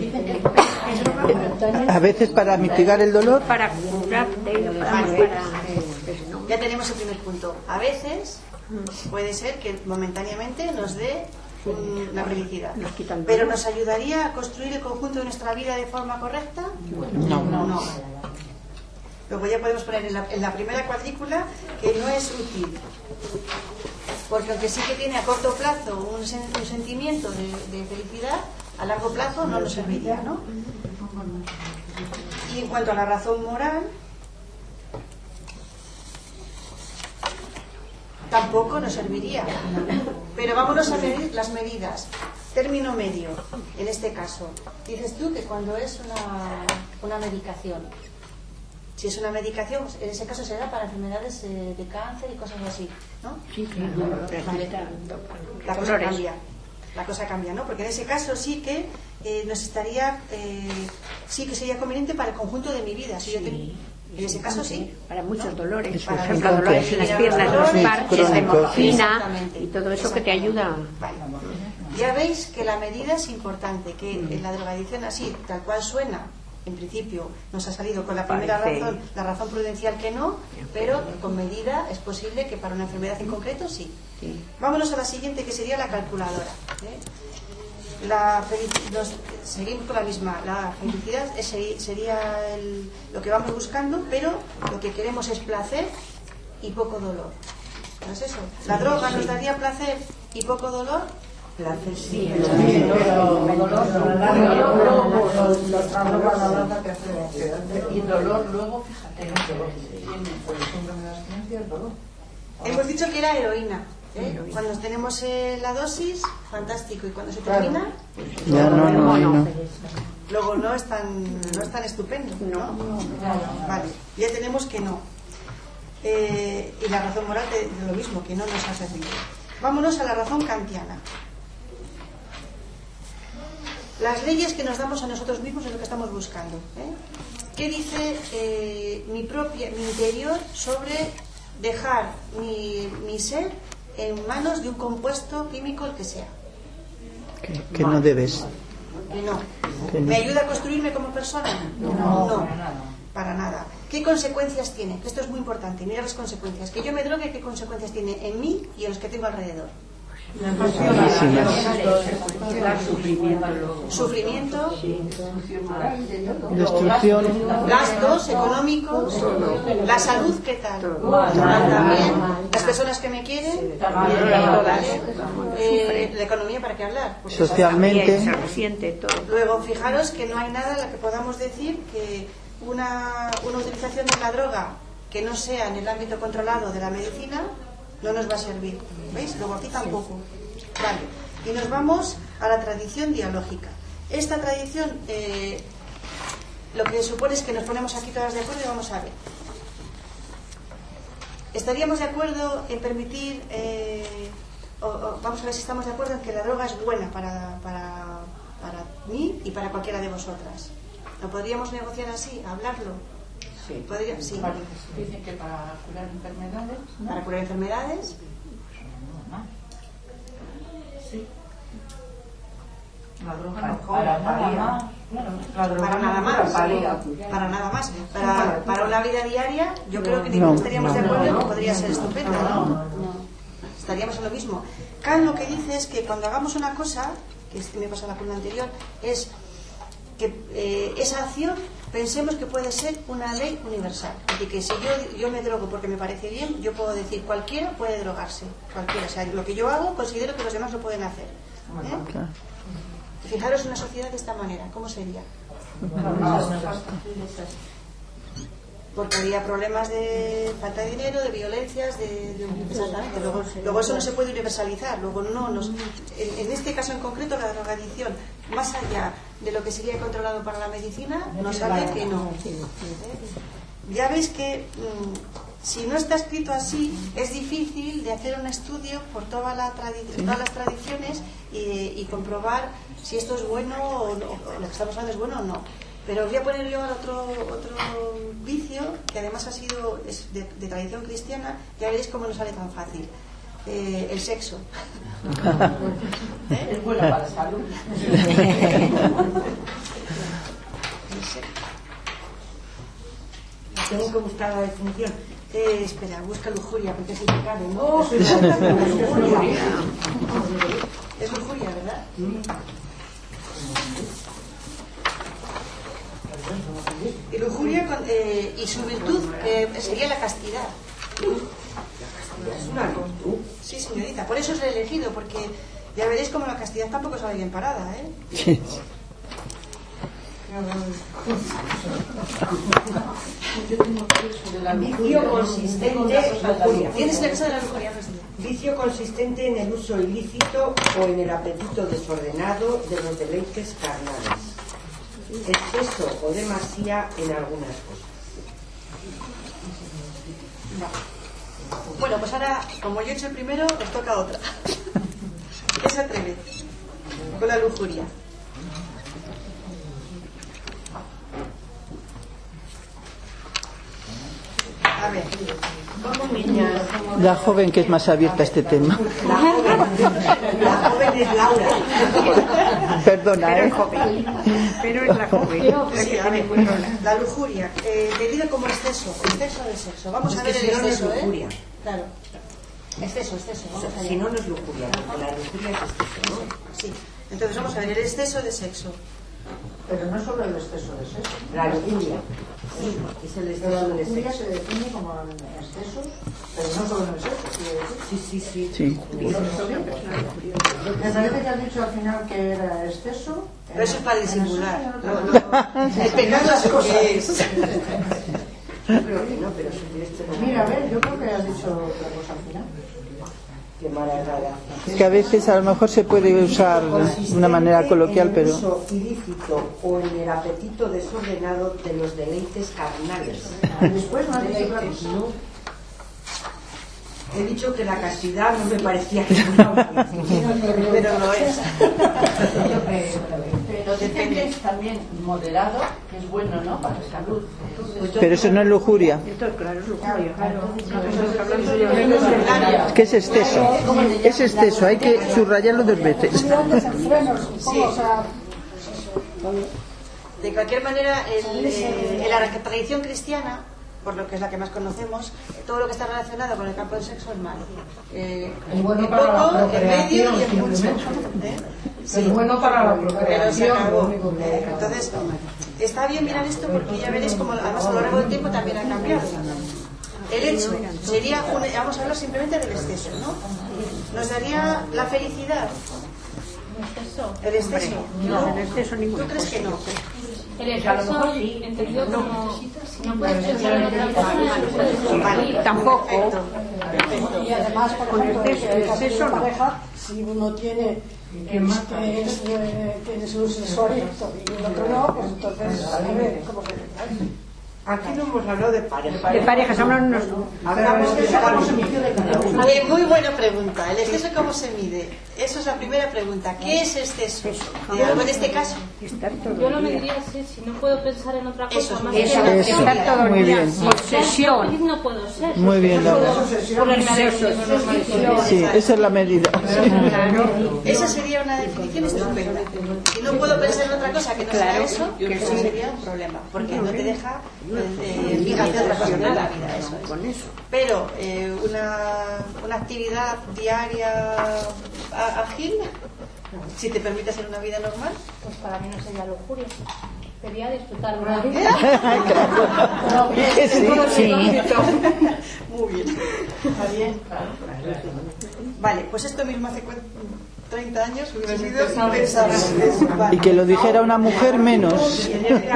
A veces para mitigar el dolor. Para curarte, Vale. para... Ya tenemos el primer punto. A veces puede ser que momentáneamente nos dé mm, la felicidad. Nos quita el dolor. ¿Pero nos ayudaría a construir el conjunto de nuestra vida de forma correcta? No. No. Luego ya podemos poner en la, en la primera cuadrícula que no es útil. Porque aunque sí que tiene a corto plazo un, sen, un sentimiento de, de felicidad, a largo plazo no nos serviría, ¿no? Y en cuanto a la razón moral, tampoco nos serviría. Pero vámonos a medir las medidas. Término medio, en este caso. Dices tú que cuando es una, una medicación, si es una medicación, en ese caso será para enfermedades eh, de cáncer y cosas así, ¿no? Sí, claro. Vale. La cosa cambia. La cosa cambia, ¿no? Porque en ese caso sí que eh, nos estaría, eh, sí que sería conveniente para el conjunto de mi vida. Si yo tengo, en ese caso sí. Para muchos dolores, por Para ejemplo, los dolores en las dolores, piernas, dolores los parches de crónicos. morfina Exactamente. y todo eso que te ayuda. Vale. Ya veis que la medida es importante, que en la drogadicción así, tal cual suena, en principio nos ha salido con la primera Parece. razón, la razón prudencial que no, pero con medida es posible que para una enfermedad en concreto sí. Sí. Vámonos a la siguiente, que sería la calculadora. ¿eh? La felici- nos- seguimos con la misma. La felicidad es- sería el- lo que vamos buscando, pero lo que queremos es placer y poco dolor. ¿No es eso? ¿La droga nos daría placer y poco dolor? Placer sí. Y dolor luego, fíjate, tiene por el síndrome de abstinencia el dolor. Hemos dicho que era heroína. ¿eh? Cuando tenemos eh, la dosis, fantástico. Y cuando se termina, Ya no, no, no. luego no es tan, no es tan estupendo, ¿no? Vale, ya tenemos que no. Eh, y la razón moral de, de lo mismo, que no nos hace bien. Vámonos a la razón kantiana. Las leyes que nos damos a nosotros mismos es lo que estamos buscando. ¿eh? ¿Qué dice eh, mi propia, mi interior sobre dejar mi, mi ser en manos de un compuesto químico, el que sea? Que, que no debes. Que no. Que no. ¿Me ayuda a construirme como persona? No, No, para nada. para nada. ¿Qué consecuencias tiene? Que esto es muy importante. Mira las consecuencias. Que yo me drogue, ¿qué consecuencias tiene en mí y en los que tengo alrededor? Sufrimiento, Destrucción. gastos económicos, la salud, ¿qué tal? También, las personas que me quieren, ¿vale? Eh, la economía, ¿para qué hablar? Pues Socialmente. Se resiente todo. luego, fijaros que no hay nada en la que podamos decir que una, una utilización de la droga que no sea en el ámbito controlado de la medicina no nos va a servir. ¿Veis? Luego aquí tampoco. Vale. Y nos vamos a la tradición dialógica. Esta tradición eh, lo que supone es que nos ponemos aquí todas de acuerdo y vamos a ver. ¿Estaríamos de acuerdo en permitir, eh, o, o vamos a ver si estamos de acuerdo en que la droga es buena para, para, para mí y para cualquiera de vosotras? ¿Lo podríamos negociar así, hablarlo? Sí. ¿Podría? Sí. Dicen que para curar enfermedades, ¿no? Para curar enfermedades. Sí. La droga Para- no para nada más. La droga Para nada no más. palía. Para nada más. Para, para una vida diaria, yo creo que No, ninguno estaríamos no. de acuerdo en que podría ser estupenda, ¿no? Estaríamos llegaríamos a lo mismo. Kant lo que dice es que cuando hagamos una cosa, que es que me pasa la columna anterior, es que eh, esa acción pensemos que puede ser una ley universal. Es decir, que si yo, yo me drogo porque me parece bien, yo puedo decir cualquiera puede drogarse, cualquiera. O sea, lo que yo hago considero que los demás lo pueden hacer. ¿Eh? Fijaros una sociedad de esta manera, ¿cómo sería? Porque había problemas de falta de dinero, de violencias, de, de exactamente. Luego, luego eso no se puede universalizar. Luego no nos, en, en este caso en concreto la drogadicción, más allá de lo que sería controlado para la medicina, no sabe que no. ¿Eh? Ya veis que mmm, si no está escrito así, es difícil de hacer un estudio por toda la tradi- todas las tradiciones y, y comprobar si esto es bueno o, no, o lo que estamos hablando es bueno o no. Pero voy a poner yo otro, otro vicio que además ha sido es de, de tradición cristiana. Ya veréis cómo no sale tan fácil. Eh, el sexo. ¿Eh? Es bueno para la salud. Tengo que buscar la definición. Eh, espera, busca lujuria, porque es pecado, ¿no? Oh, es lujuria. Es lujuria, ¿verdad? Y lujuria con, eh, y su virtud eh, sería la castidad. Es una virtud. Sí, señorita, por eso os he elegido, porque ya veréis como la castidad tampoco sale bien parada, ¿eh? Sí. Vicio consistente lujuria. ¿Tienes la cosa de la lujuria? Vicio consistente en el uso ilícito o en el apetito desordenado de los deleites carnales. Exceso o demasía en algunas cosas. Bueno, pues ahora, como yo he hecho el primero, os toca otra. ¿Qué se atreve? Con la lujuria. A ver, ¿cómo niña? La joven que es más abierta a este tema. La joven, la joven es Laura. Perdona, ¿eh? Pero es la joven. Sí, a ver, la lujuria, eh, debido como exceso, exceso de sexo. Vamos Es a que ver si el no, no es exceso, ¿eh? lujuria. Claro. Exceso, exceso. Vamos allá. Si no, no es lujuria, porque la lujuria es exceso, ¿no? Sí. Entonces vamos a ver el exceso de sexo. Pero no solo el exceso de sexo. La lujuria. Sí, es el Pero la exceso de lujuria sexo. se define como en exceso, pero no solo en el sexo, quiero decir. Sí, sí, sí. Sí. Me parece que has dicho al final que era exceso. Pero eso es para disimular. En Lo- el lo- El pecado es lo que es. Yo creo que no, pero si este no. Mira, a ver, yo creo que has dicho otra cosa al final. Qué mala rara. Que a veces a lo mejor se puede usar de una manera coloquial, pero... En el uso ilícito o en el apetito desordenado de los deleites carnales. Después no has dicho otra cosa. No. He dicho que la castidad no me parecía que fuera una virtud. Pero no es. Pero dicen que es también moderado, que es bueno, ¿no? Para la salud. Pero eso no es lujuria. Esto, claro, es lujuria. Es que es exceso. Es exceso, hay que subrayarlo dos veces. Sí. De cualquier manera, el, eh, en la tradición cristiana, por lo que es la que más conocemos, todo lo que está relacionado con el campo del sexo es malo. Eh, Es bueno en para la poco, en medio y en procreación, mucho. simplemente. ¿Eh? Es bueno para la Pero se procreación. acabó. lo único que- Entonces, está bien mirar esto porque ya veréis como además a lo largo del tiempo también ha cambiado. El hecho sería, un, vamos a hablar simplemente del exceso, ¿no? Nos daría la felicidad. El exceso. No, en exceso ¿Tú ninguna crees que no? El exceso, entendido como no puedes pensar en otra cosa. Vale, Tampoco. Perfecto. Perfecto. Y además, por Con ejemplo, exceso- en el caso de exceso no. pareja, si uno tiene que es, que es, eh, tiene su sexo adicto y el otro no, pues entonces, a ver, ¿cómo que Aquí no hemos hablado de pareja. De parejas, hablamos Hablamos de A ver, muy buena pregunta. ¿El exceso cómo se mide? Esa es la primera pregunta. ¿Qué es exceso? De algo en este caso. estar todo Yo lo el día. mediría así, si no puedo pensar en otra cosa Eso es más muy que bien. en la Eso, Estar todo el muy día. bien. Obsesión. feliz no puedo ser. Muy bien, Laura. Ponerme a ver Sí, esa es la medida. Esa sería una definición estupenda. Si no puedo pensar en otra cosa que no sea eso, eso sería un problema. Porque no te deja eh, hacer otra cosa en la vida. Eso es. Pero eh, una una actividad diaria ágil, si te permite hacer una vida normal. Pues para mí no sería lujuria, sería disfrutar de la vida. Claro. Sí, sí. Muy bien. Está bien, claro. Vale, pues esto mismo hace treinta años hubiera sido impensable. Y que lo dijera una mujer menos.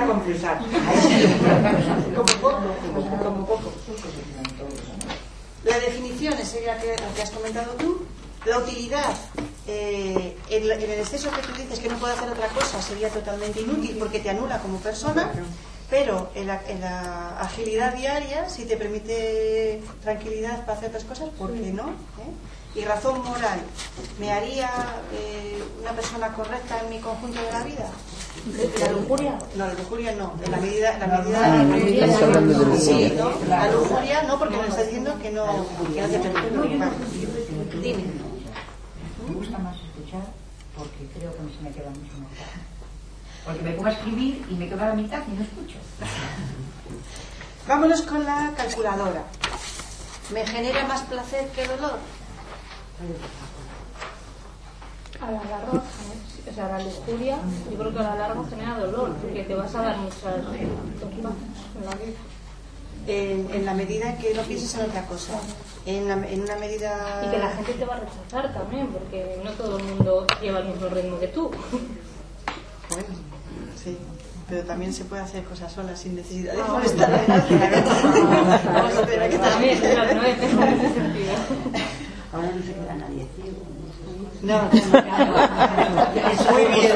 Como poco, como poco. La definición sería que, lo que has comentado tú. La utilidad, eh, en, en el exceso que tú dices que no puede hacer otra cosa sería totalmente inútil porque te anula como persona, pero en la, en la agilidad diaria, si te permite tranquilidad para hacer otras cosas, ¿por qué no? ¿Eh? Y razón moral, ¿me haría eh, una persona correcta en mi conjunto de la vida? ¿La lujuria? No, la lujuria no, en la medida... La medida Ah, estás hablando de lujuria. Sí, ¿no? La lujuria no, porque nos está diciendo que no, que no te permite. Vale. Dime. Me gusta más escuchar porque creo que se me queda mucho mejor. Porque me pongo a escribir y me quedo a la mitad y no escucho. Vámonos con la calculadora. ¿Me genera más placer que dolor? A la larga, o sea, la lujuria, yo creo que a la larga genera dolor, porque te vas a dar muchas tortas en la vida. En, en la medida en que no pienses en otra cosa. En, la, en una medida... Y que la gente te va a rechazar también, porque no todo el mundo lleva el mismo ritmo que tú. Bueno, sí. Pero también se puede hacer cosas solas sin necesidad de molestar a nadie. Vamos a esperar que también, claro, no depende en ese sentido. Ahora no se queda nadie ciego. No, muy bien.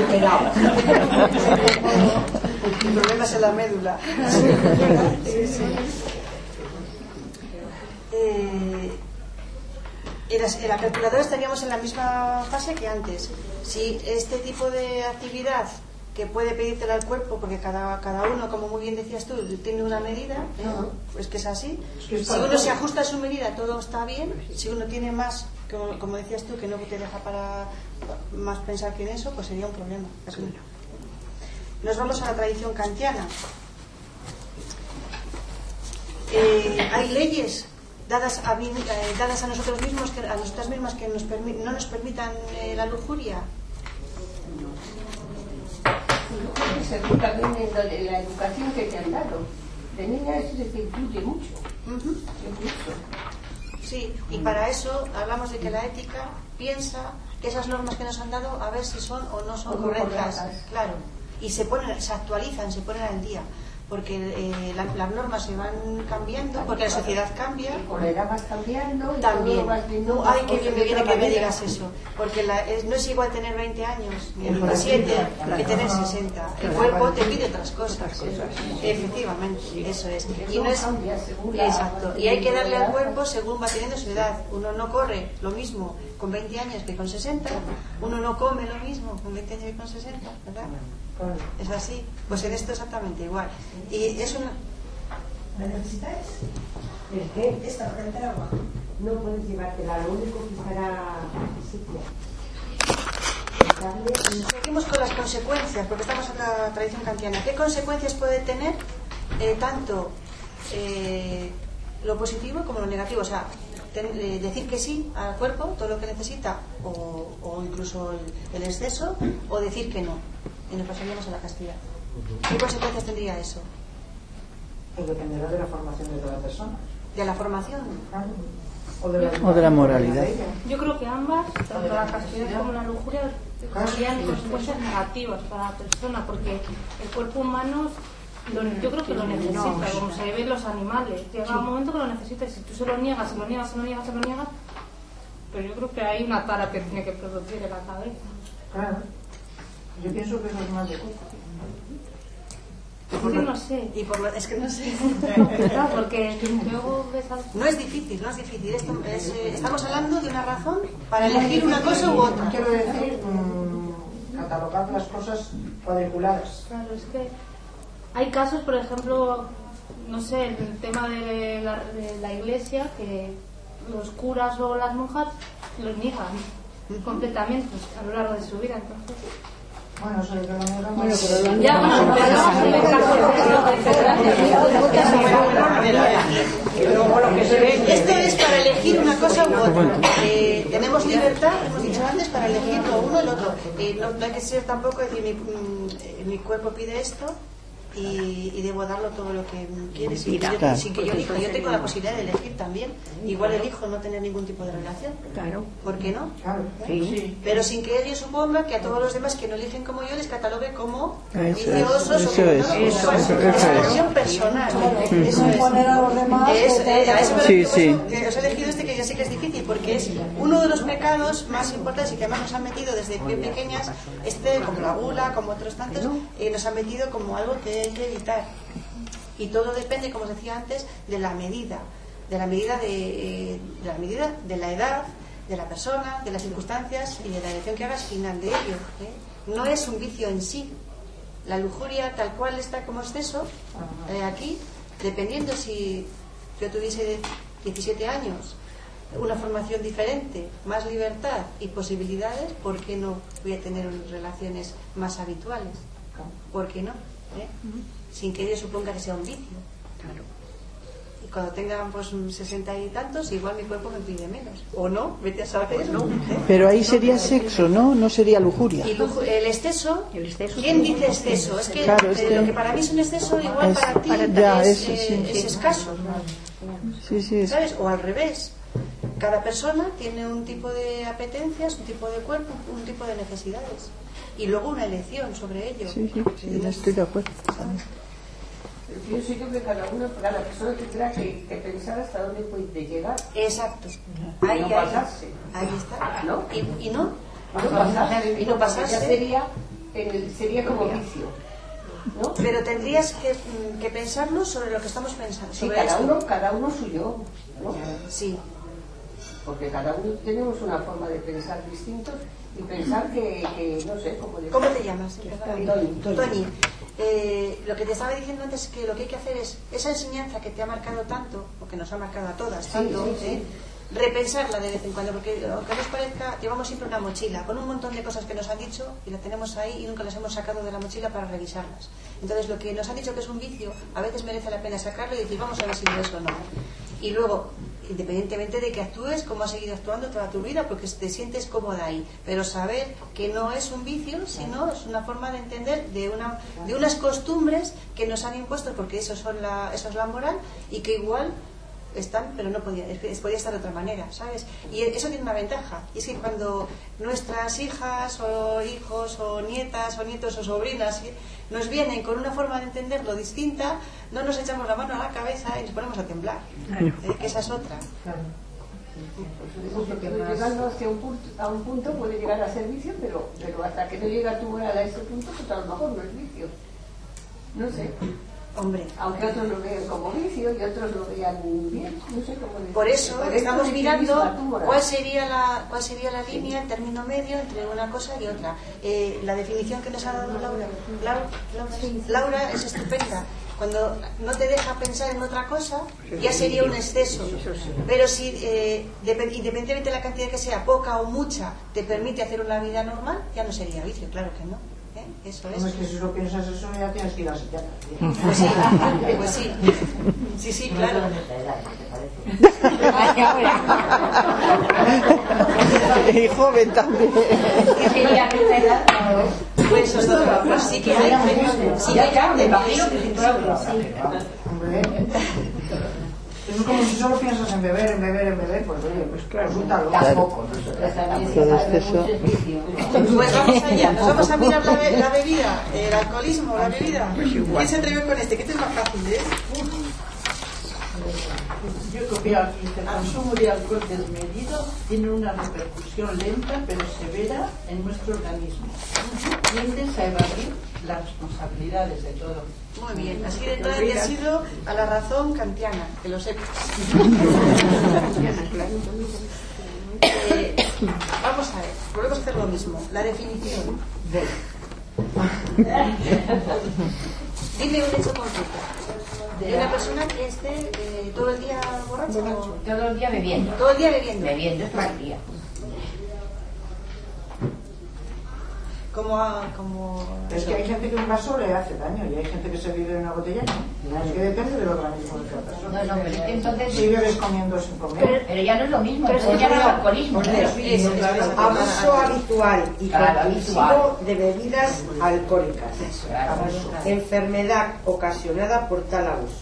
El problema es en la médula. Sí, sí. Eh, en, la, en la calculadora estaríamos en la misma fase que antes. Si este tipo de actividad que puede pedírtela al cuerpo, porque cada, cada uno, como muy bien decías tú, tiene una medida, ¿eh? Pues que es así. Si uno se ajusta a su medida, todo está bien. Si uno tiene más, como, como decías tú, que no te deja para más pensar que en eso, pues sería un problema. Nos vamos a la tradición kantiana. Eh, hay leyes dadas a, eh, dadas a nosotros mismos, que, a nosotras mismas, que nos permi- no nos permitan eh, la lujuria. Según también en la educación que te han dado. De niña eso se te influye mucho. Uh-huh. mucho. Sí, y para eso hablamos de que la ética piensa que esas normas que nos han dado, a ver si son o no son o correctas. correctas. Claro. Y se ponen, se actualizan, se ponen al día. Porque eh, la, las normas se van cambiando, porque la sociedad cambia. Por la edad vas cambiando. Y también. No, ay, qué bien me viene que me digas eso. Porque la, es, no es igual tener veinte años, ni veintisiete, que tener sesenta. El cuerpo te pide otras cosas. Efectivamente, eso es. Y no es. Exacto. Y hay que darle al cuerpo según va teniendo su edad. Uno no corre lo mismo con veinte años que con sesenta. Uno no come lo mismo con veinte años que con sesenta, ¿verdad? Es así. Pues en esto exactamente igual. Y es una... ¿La necesitáis? ¿El qué? Esta frente de agua. No puedes llevártela, lo único que será sitio. Seguimos con las consecuencias, porque estamos en la tradición kantiana. ¿Qué consecuencias puede tener eh, tanto eh, lo positivo como lo negativo? O sea, ten, eh, decir que sí al cuerpo, todo lo que necesita, o, o incluso el, el exceso, o decir que no. Y nos pasaríamos a la castidad. ¿Qué consecuencias tendría eso? Pues dependerá de la formación de cada persona. ¿De la formación? Claro. O de la, o de la moralidad. Yo creo que ambas, tanto la castidad como la lujuria, tendrían consecuencias negativas para la persona, porque el cuerpo humano, lo, yo creo que lo necesita, como se ve en los animales. Llega un momento que lo necesita, y si tú se lo niegas, se lo niegas, se lo niegas, se lo niegas, pero yo creo que hay una tara que tiene que producir en la cabeza. Claro. Yo pienso que eso es más de culpa. Yo no sé. Y por lo, es que no sé. Claro, porque luego ves algo. No es difícil, no es difícil. Esto es, eh, estamos hablando de una razón para elegir una cosa u otra. Quiero decir, mmm, catalogar las cosas cuadriculadas. Claro, es que hay casos, por ejemplo, no sé, el tema de la, de la iglesia, que los curas o las monjas los niegan completamente a lo largo de su vida, entonces. Bueno, eso es de la manera más... Bueno, pero lo ya, bueno, pero... Esto es para elegir elegir una cosa u otra. Eh, tenemos libertad, hemos dicho antes, para elegir lo uno o el otro. Eh, no, no hay que ser tampoco decir mi, mi cuerpo pide esto y, y debo darlo todo lo que quiere sin que, yo, sin que yo elija. Yo tengo la posibilidad de elegir también. Igual elijo no tener ningún tipo de relación. Claro. ¿Por qué no? Claro. Sí. Pero sin que ello suponga que a todos los demás que no eligen como yo les catalogue como Eso viciosos es, o como eso no, es, como eso es es. una elección personal. Eso es. Poner a los demás. Es, eh, a eso me Sí, refiero, sí. por eso que os he elegido este que ya sé que es difícil, porque es uno de los pecados más importantes y que además nos han metido desde bien pequeñas, este, como la gula, como otros tantos, eh, nos han metido como algo que hay que evitar. Y todo depende, como os decía antes, de la medida, de la medida de, eh, de la medida de la edad, de la persona, de las circunstancias y de la elección que hagas final de ello. ¿eh? No es un vicio en sí. La lujuria tal cual está como exceso eh, aquí, dependiendo si yo tuviese diecisiete años, una formación diferente, más libertad y posibilidades, ¿por qué no voy a tener relaciones más habituales? ¿Por qué no? ¿Eh? Sin que ello suponga que sea un vicio. Claro. Y cuando tengan pues sesenta y tantos, igual mi cuerpo me pide menos. O no, vete a saber. ¿no? ¿Eh? Pero ahí sería sexo, ¿no? No sería lujuria. Y lujo, el exceso, El exceso. ¿quién dice exceso? Es que, Claro, es eh, que- lo que para mí es un exceso, igual Es- para ti ya, es, eso, eh, sí. es escaso. Sí, sí, es- ¿Sabes? O al revés. Cada persona tiene un tipo de apetencias, un tipo de cuerpo, un tipo de necesidades. Y luego una elección sobre ello. sí, sí, sí, no estoy de acuerdo. Yo sé que cada uno, cada persona tendrá que, que pensar hasta dónde puede llegar. Exacto. No Ahí, ahí, pasarse. ahí está. ¿No? Y, y no. No pasarse. Y no pasarse. Ya sería, el- sería como vicio. ¿No? Pero tendrías que, mm, que pensarlo sobre lo que estamos pensando. Sí, Sobre cada esto. uno, cada uno suyo. ¿No? Sí. Porque cada uno tenemos una forma de pensar distintos y pensar que, que no sé, cómo decir. ¿Cómo te llamas? Tony. Tony, eh, lo que te estaba diciendo antes es que lo que hay que hacer es esa enseñanza que te ha marcado tanto, o que nos ha marcado a todas Sí, tanto, sí, sí. ¿eh? repensarla de vez en cuando, porque aunque nos parezca, llevamos siempre una mochila con un montón de cosas que nos han dicho y las tenemos ahí y nunca las hemos sacado de la mochila para revisarlas. Entonces lo que nos han dicho que es un vicio, a veces merece la pena sacarlo y decir vamos a ver si lo es o no. Y luego, independientemente de que actúes como has seguido actuando toda tu vida, porque te sientes cómoda ahí, pero saber que no es un vicio, sino es una forma de entender de una de unas costumbres que nos han impuesto, porque eso son la eso es la moral, y que igual están, pero no podía, es que podía estar de otra manera, ¿sabes? Y eso tiene una ventaja, y es que cuando nuestras hijas o hijos o nietas o nietos o sobrinas ¿sí? nos vienen con una forma de entenderlo distinta, no nos echamos la mano a la cabeza y nos ponemos a temblar, ¿eh? Que esa es otra. Porque llegando hacia un punto, a un punto puede llegar a ser vicio, pero, pero hasta que no llega tu moral a ese punto, pues a lo mejor no es vicio. No sé. Hombre, aunque otros lo vean como vicio y otros lo vean bien, no sé cómo decir. Por eso Por estamos esto mirando moral. cuál sería la cuál sería la línea, el término medio entre una cosa y otra. Eh, la definición que nos ha dado Laura, Laura, Laura, Laura es estupenda. Cuando no te deja pensar en otra cosa, ya sería un exceso. Pero si, eh, dep- independientemente de la cantidad que sea, poca o mucha, te permite hacer una vida normal, ya no sería vicio, claro que no. ¿Eh? Eso es. No, es que si lo piensas eso ya tienes que ir al psiquiatra. Pues sí, pues sí. Sí, sí, claro. Y joven también. Pues eso es todo. Pues sí que hay. Sí que hay. Me imagino que Hombre, eso es como si solo piensas en beber, en beber, en beber, pues oye, pues claro, resulta loco. Claro. Todo exceso. Pues vamos allá, nos vamos a mirar la, be- la bebida, el alcoholismo, la bebida. ¿Quién se atrevió con este? Que este es más fácil, ¿eh? Yo creo que el consumo de alcohol desmedido tiene una repercusión lenta pero severa en nuestro organismo. Tiendes a evadir las responsabilidades de todo. Muy bien, así de todo había sido a la razón kantiana, que lo sepas. Eh, vamos a ver, volvemos a hacer lo mismo. La definición. Dime un hecho concreto de una persona que esté eh, todo el día borracha. o- Todo el día bebiendo. Todo el día bebiendo. Bebiendo todo el día. Como, como Es que hay gente que un vaso le hace daño y hay gente que se vive en una botella, ¿no? Es que depende del organismo de cada persona. No, no, pero entonces... Si bebes comiendo sin comer... Pero, pero ya no es lo mismo, pero ya no es alcoholismo. Abuso habitual y compulsivo de bebidas alcohólicas. Enfermedad ocasionada por tal abuso.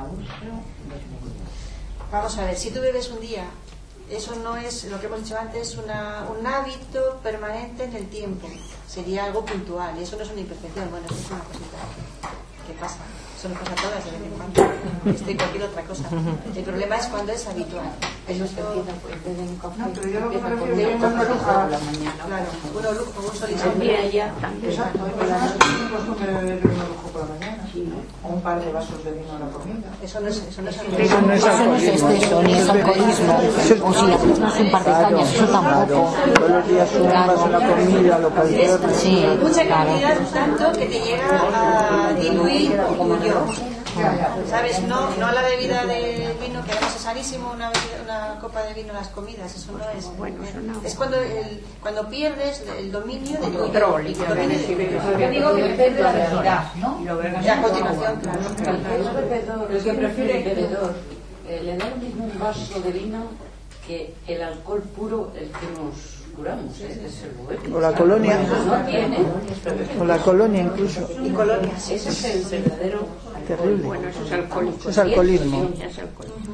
Vamos a ver, si tú bebes un día, eso no es, lo que hemos dicho antes, una, un hábito permanente en el tiempo. Sería algo puntual, y eso no es una imperfección. Bueno, eso es una cosita que pasa. Eso nos pasa a todas de vez en cuando. Esto y cualquier otra cosa. El problema es cuando es habitual. Eso es No, pero yo lo que me refiero es una lujo a la mañana. Claro, uno lujo, un solitario. También ella, también. Exacto, hay personas que tienen costumbre de beber un lujo por la mañana. O un par de vasos de vino a la comida. Eso no es eso no es Eso no es alcoholismo. Eso ni es alcoholismo. O si la persona hace un par de cañas, eso tampoco. Todos los días un vaso en la comida, lo cualquier. Sí, mucha cantidad, tanto que te llega a diluir como yo. ¿Sabes? No, no a la bebida de vino, que además es sanísimo una, bebida, una copa de vino en las comidas, eso no es. Bueno, eso no. Es cuando, el, cuando pierdes el dominio del control. Yo digo que depende de la realidad, ¿no? Y a continuación, claro. El que prefiere el bebedor, eh, le da lo mismo un vaso de vino que el alcohol puro, el que nos curamos, ¿eh? Es el bohemio. O la colonia. No tiene. O la colonia incluso. Y colonia, sí. Ese es el verdadero. Terrible. Bueno, eso es alcohólico. Es alcoholismo. Es alcoholismo.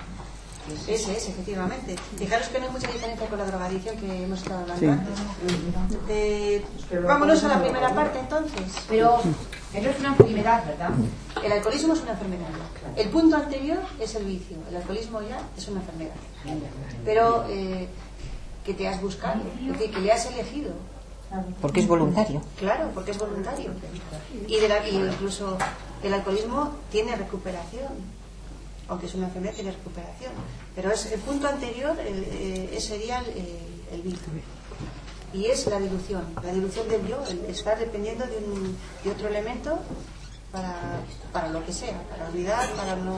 Ese es, efectivamente. Fijaros que no hay mucha diferencia con la drogadicción que hemos estado hablando Sí. antes. Eh, vámonos a la primera parte entonces. Pero eso es una enfermedad, ¿verdad? El alcoholismo es una enfermedad. El punto anterior es el vicio. El alcoholismo ya es una enfermedad. Pero eh, que te has buscado, es decir, que le has elegido. Porque es voluntario. Claro, porque es voluntario. Y, de la, y incluso el alcoholismo tiene recuperación. Aunque es una enfermedad, tiene recuperación. Pero es el punto anterior el, eh, sería el, el, el vicio. Y es la dilución. La dilución del yo, el estar dependiendo de, un, de otro elemento para, para lo que sea, para olvidar, para no...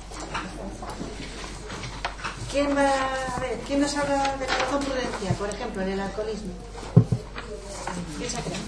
¿Quién va a ver? ¿Quién nos habla de la razón prudencial, por ejemplo, en el alcoholismo? ¿Quién se cree?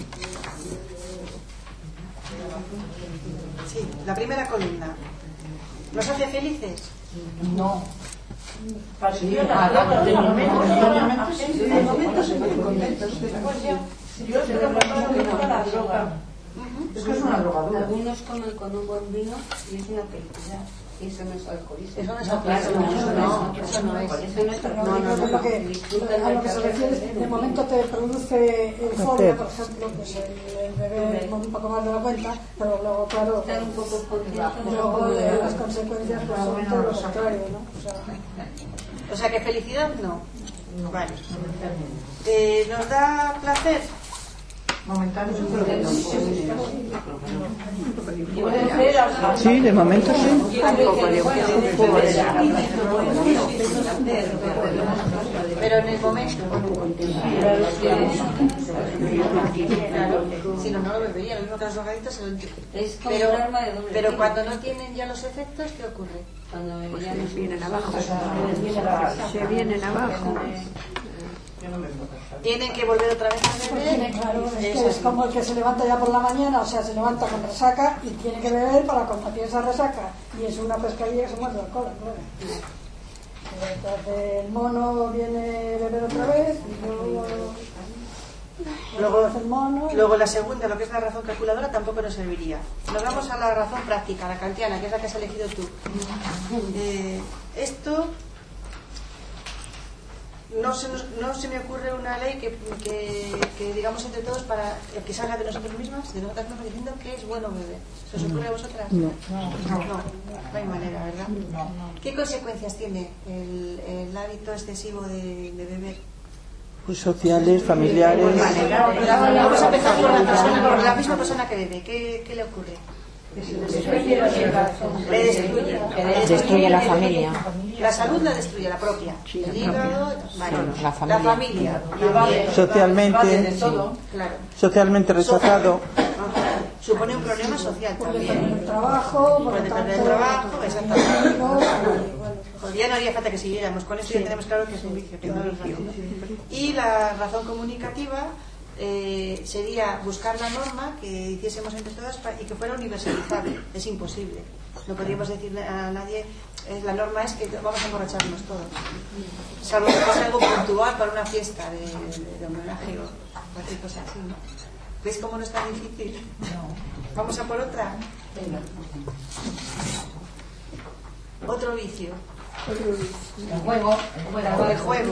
Sí, la primera columna. ¿Nos hace felices? No. Sí, de momento se ponen contentos. Después ya, yo se lo preparo que no la droga. Es que es una drogadura. Algunos comen con un buen vino y es una felicidad. Y eso no es alcoholismo. Eso no es alcoholismo. alcoholismo. No, eso no es. Eso no es No, no, no, lo que, a lo que se refiere es que de momento te produce euforia, por ejemplo, pues el, el beber un poco más de la cuenta, pero luego, claro, un poco por luego eh, las consecuencias pues, son todo lo contrario, ¿no? O sea, O sea, que felicidad no. Vale. Eh, ¿Nos da placer? Momentáneo. Sí, de momento sí. Pero en el momento. Claro, si no, no lo bebería. Lo mismo que los drogaditos se lo Es como pero, un arma de doble pero filo. cuando no tienen ya los efectos, ¿qué ocurre? Cuando Pues ya nos vienen abajo. Se vienen abajo. Tienen que volver otra vez a pues beber. tiene, claro, es que es como el que se levanta ya por la mañana, o sea, se levanta con resaca y tiene que beber para combatir esa resaca. Y es una pescadilla que se muerde el alcohol, claro. Entonces el mono viene a beber otra vez y luego... Luego, el mono, luego la segunda, lo que es la razón calculadora, tampoco nos serviría. Nos vamos a la razón práctica, la kantiana, que es la que has elegido tú. Eh, esto no se, nos, no se me ocurre una ley que, que, que digamos entre todos para que salga de nosotros mismas, de nosotras mismas, diciendo que es bueno beber. ¿Se os ocurre a vosotras? No. No, no hay manera, ¿verdad? ¿Qué consecuencias tiene el, el hábito excesivo de, de beber? Pues sociales, familiares. Vamos a empezar por la, persona, por la misma persona que bebe. ¿Qué, qué le ocurre? Le destruye. Destruye la familia. La salud la destruye, la propia. El hígado, vale. La familia. La familia. También. Socialmente, sí. Claro. Socialmente rechazado. Supone un problema social también. el trabajo, por Puede lo perder el tanto, trabajo, exactamente. amigos, Pues ya no haría falta que siguiéramos. Con esto ya tenemos claro que es un vicio. Que no es razón. Y la razón comunicativa eh, sería buscar la norma que hiciésemos entre todas y que fuera universalizable. Es imposible. No podríamos decirle a nadie, eh, la norma es que vamos a emborracharnos todos. Salvo que pase algo puntual para una fiesta de, de, de homenaje o cualquier cosa así, ¿no? ¿Veis cómo no es tan difícil? Vamos a por otra. Venga. Otro vicio. El juego. El juego.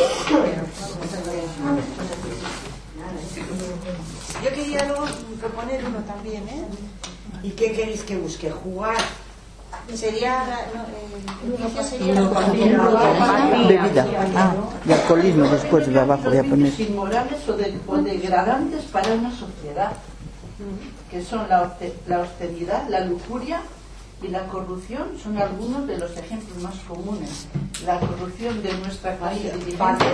Yo quería luego proponer uno también, ¿eh? ¿Y qué queréis que busque? ¿Jugar? Sería... No, eh, el vicio sería... Bebida. Ah, de alcoholismo después de abajo voy a poner. Inmorales o, de, o degradantes para una sociedad, que son la, la austeridad, la lujuria y la corrupción. Son algunos de los ejemplos más comunes. La corrupción de nuestra clase dirigente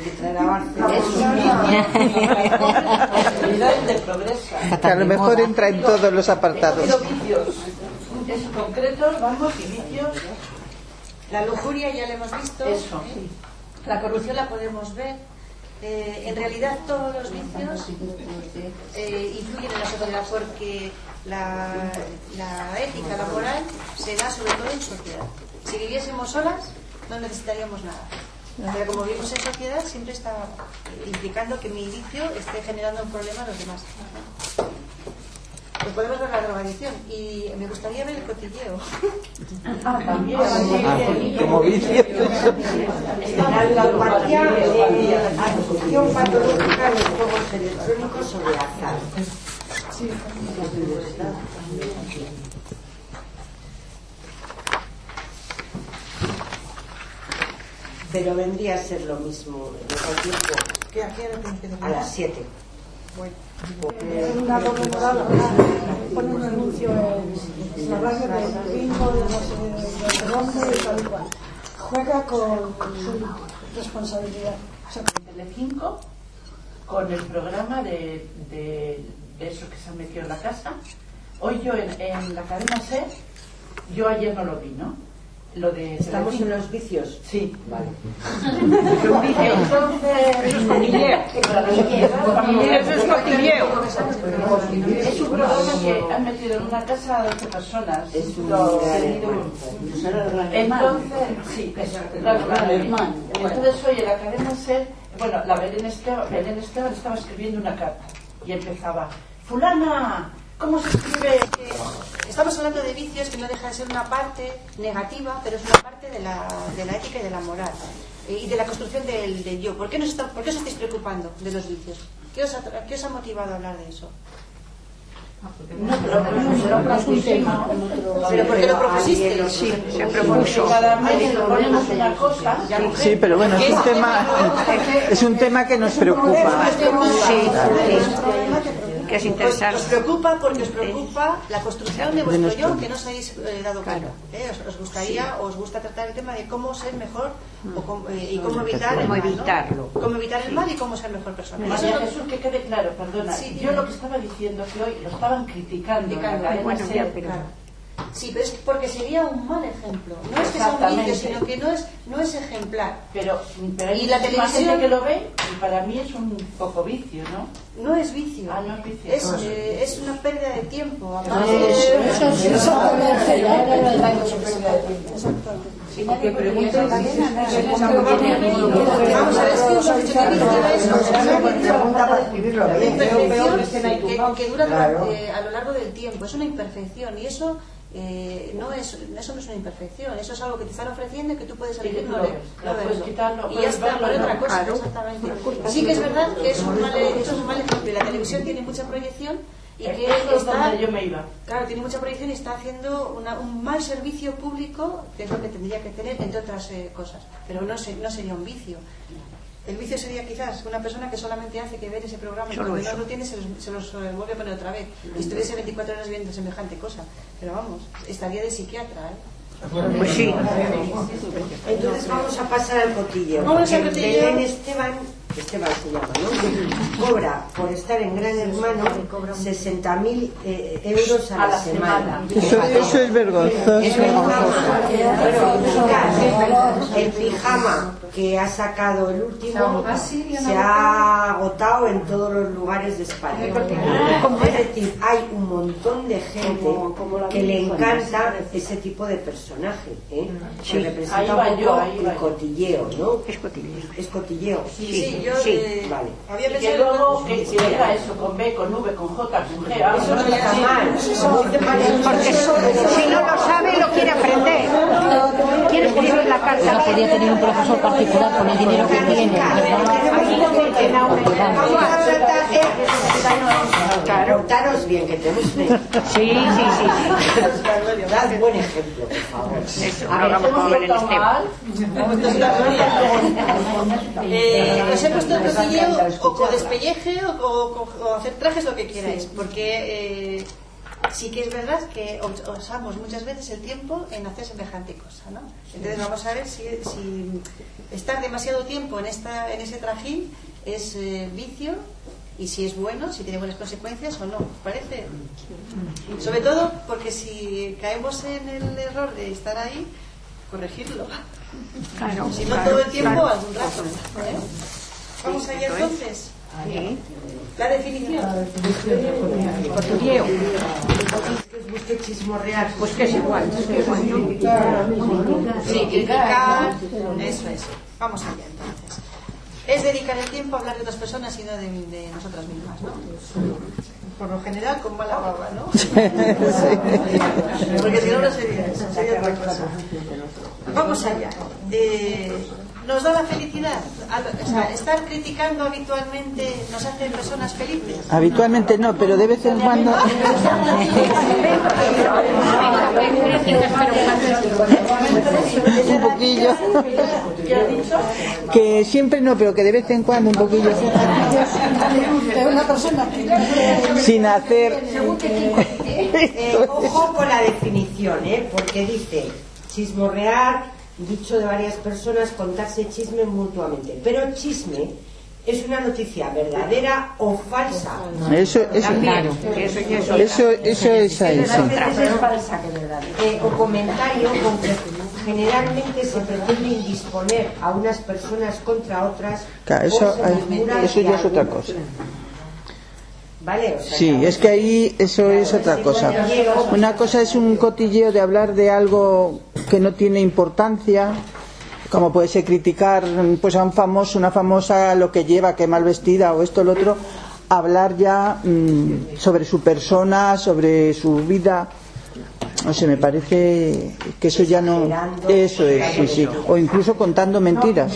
es de progresa. Que a lo mejor entra en todos los apartados. Vicios. Es concretos, vamos, y vicios. La lujuria ya la hemos visto. Eso. ¿eh? La corrupción la podemos ver. Eh, en realidad todos los vicios eh, influyen en la sociedad porque la, la ética, la moral se da sobre todo en sociedad. Si viviésemos solas no necesitaríamos nada, pero como vivimos en sociedad siempre está implicando que mi vicio esté generando un problema a los demás. Pues podemos ver la drogadicción y me gustaría ver el cotilleo. Ah, también. Como vicio. La ludopatía, adicción patológica a los juegos electrónicos o de azar. Sí. Pero vendría a ser lo mismo en el tiempo. ¿Qué a qué hora tienes que A las siete. Bueno. Es una doble moral, pone un anuncio en la radio del bingo, de no sé de dónde y tal y cual. Juega con su responsabilidad. O sea, Telecinco, con el programa de, de, de eso que se han metido en la casa. Hoy yo en, en la cadena SER, yo ayer no lo vi, ¿no? Lo de ¿Estamos Telecinco. en los vicios? Sí. Vale. Entonces, eso es cotilleo. Eso es cotilleo. Es un programa que han metido en una casa a doce personas. Es un Entonces, sí, eso, claro, claro, entonces hoy en la cadena SER, bueno, la Belén Esteban, Belén Esteban estaba escribiendo una carta y empezaba: fulana, ¿cómo se escribe? Estamos hablando de vicios que no deja de ser una parte negativa, pero es una parte de la, de la ética y de la moral eh, y de la construcción del, del yo. ¿Por qué, nos está, ¿Por qué os estáis preocupando de los vicios? ¿Qué os ha, qué os ha motivado a hablar de eso? No, pero es un tema. ¿Pero por qué lo propusiste? Sí, se propuso. Cada mes lo ponemos una cosa. Sí, pero bueno, es un tema, es un tema que nos preocupa. Sí, que es interesante. Os preocupa porque os preocupa la construcción de vuestro yo que no os habéis eh, dado cuenta. ¿eh? Os, os gustaría, os gusta tratar el tema de cómo ser mejor o cómo, eh, y cómo evitar el mal, ¿no? Cómo evitar el mal y cómo ser mejor persona. María Jesús, que quede claro, perdona. Sí, yo lo que estaba diciendo que hoy lo estaban criticando. Criticando, en la bueno, cadena ya, SER. pero... Sí, pero es porque sería un mal ejemplo. No es que sea un vicio, sino que no es, no es ejemplar. Pero, pero hay y la muchísima televisión gente que lo ve y para mí es un poco vicio, ¿no? No es vicio. Ah, no es vicio. Es, eh, es una pérdida de tiempo. Aparte Eso, de... eso, eso, exactamente. Ya era el daño que pérdida de tiempo. Exactamente. Sí, porque pregunta Vamos a ver, es que os he dicho que vicio es Pregunta para escribirlo una bien. imperfección que, que dura durante, a lo largo del tiempo. Es una imperfección y eso eh, no es eso no es una imperfección. Eso es algo que te están ofreciendo y que tú puedes elegir no, ver, no verlo. Y ya está, por otra cosa. Exactamente. Sí que es verdad que es un mal, es un mal ejemplo. La televisión tiene mucha proyección y que es está, donde yo me iba. Claro, tiene mucha proyección y está haciendo una, un mal servicio público, que es lo que tendría que tener, entre otras eh, cosas. Pero no, se, no sería un vicio. El vicio sería quizás una persona que solamente hace que ver ese programa y cuando no lo tiene se los, se los eh, vuelve a poner otra vez. Y estuviese veinticuatro horas viendo semejante cosa. Pero vamos, estaría de psiquiatra, ¿eh? Pues sí. Entonces vamos a pasar al cotilleo. Vamos al cotilleo. Belén Esteban Esteban se llama, ¿no? Cobra por estar en Gran Hermano sesenta mil eh, euros a la, a la semana. semana. Eso, eso es vergonzoso. Es vergonzoso. El pijama que ha sacado el último se ha agotado en todos los lugares de España. Es decir, hay un montón de gente que le encanta ese tipo de personaje, ¿eh? Que representa un poco el cotilleo, ¿no? Es cotilleo. Es cotilleo. Sí, sí, yo sí. Eh, vale. Había Y que pensado luego que que diga eso con B, con V, con J, con G. Ah, Eso no está mal. Porque si no lo sabe, lo quiere aprender. Quiere escribir la carta. Ella podría tener un profesor particular con el dinero que tiene. Claro, contaros bien que tenemos fe. Sí, sí, sí. Dad buen ejemplo, por favor. Eso, ahora vamos a ver el Esteban. Eh, os he puesto el cotilleo o con despelleje o, o, o hacer trajes, lo que queráis, porque eh, sí que es verdad que usamos muchas veces el tiempo en hacer semejante cosa, ¿no? Entonces vamos a ver si, si estar demasiado tiempo en esta en ese trajín es eh, vicio, y si es bueno, si tiene buenas consecuencias o no, ¿os parece? Sobre todo porque si caemos en el error de estar ahí, corregirlo. Claro, Si no claro, todo el tiempo, claro. algún rato. ¿eh? Vamos allá eso es. entonces. Sí. La definición. Cotilleo. Que os guste chismorrear. Pues que es igual. Es igual, ¿no? Sí, criticar. Eso es. Vamos allá entonces. Es dedicar el tiempo a hablar de otras personas y no de, de nosotras mismas, ¿no? Por lo general con mala baba, ¿no? Porque si no, no sería eso, sería otra cosa. Vamos allá. Eh, ¿Nos da la felicidad? O sea, ¿estar criticando habitualmente nos hace personas felices? Habitualmente no, pero de vez en cuando. Un poquillo. Que siempre no, pero que de vez en cuando un poquillo. Sin hacer. Eh, ojo con la definición, ¿eh? Porque dice chismorrear, dicho de varias personas, contarse chisme mutuamente. Pero chisme es una noticia verdadera o falsa. Eso, eso, Claro, eso, eso, eso, eso es ahí, sí. A veces es falsa, que verdad. Eh, o comentario con que generalmente se pretende indisponer a unas personas contra otras. Claro, o eso, se murmura eso ya es de otra alguno. cosa. ¿Vale? O sea, Sí, es que ahí eso es otra cosa. Una cosa es un cotilleo de hablar de algo que no tiene importancia, como puede ser criticar pues a un famoso, una famosa, lo que lleva, que mal vestida o esto o lo otro, hablar ya mmm, sobre su persona, sobre su vida. No sé, me parece que eso ya no. Eso es, sí, sí. O incluso contando mentiras.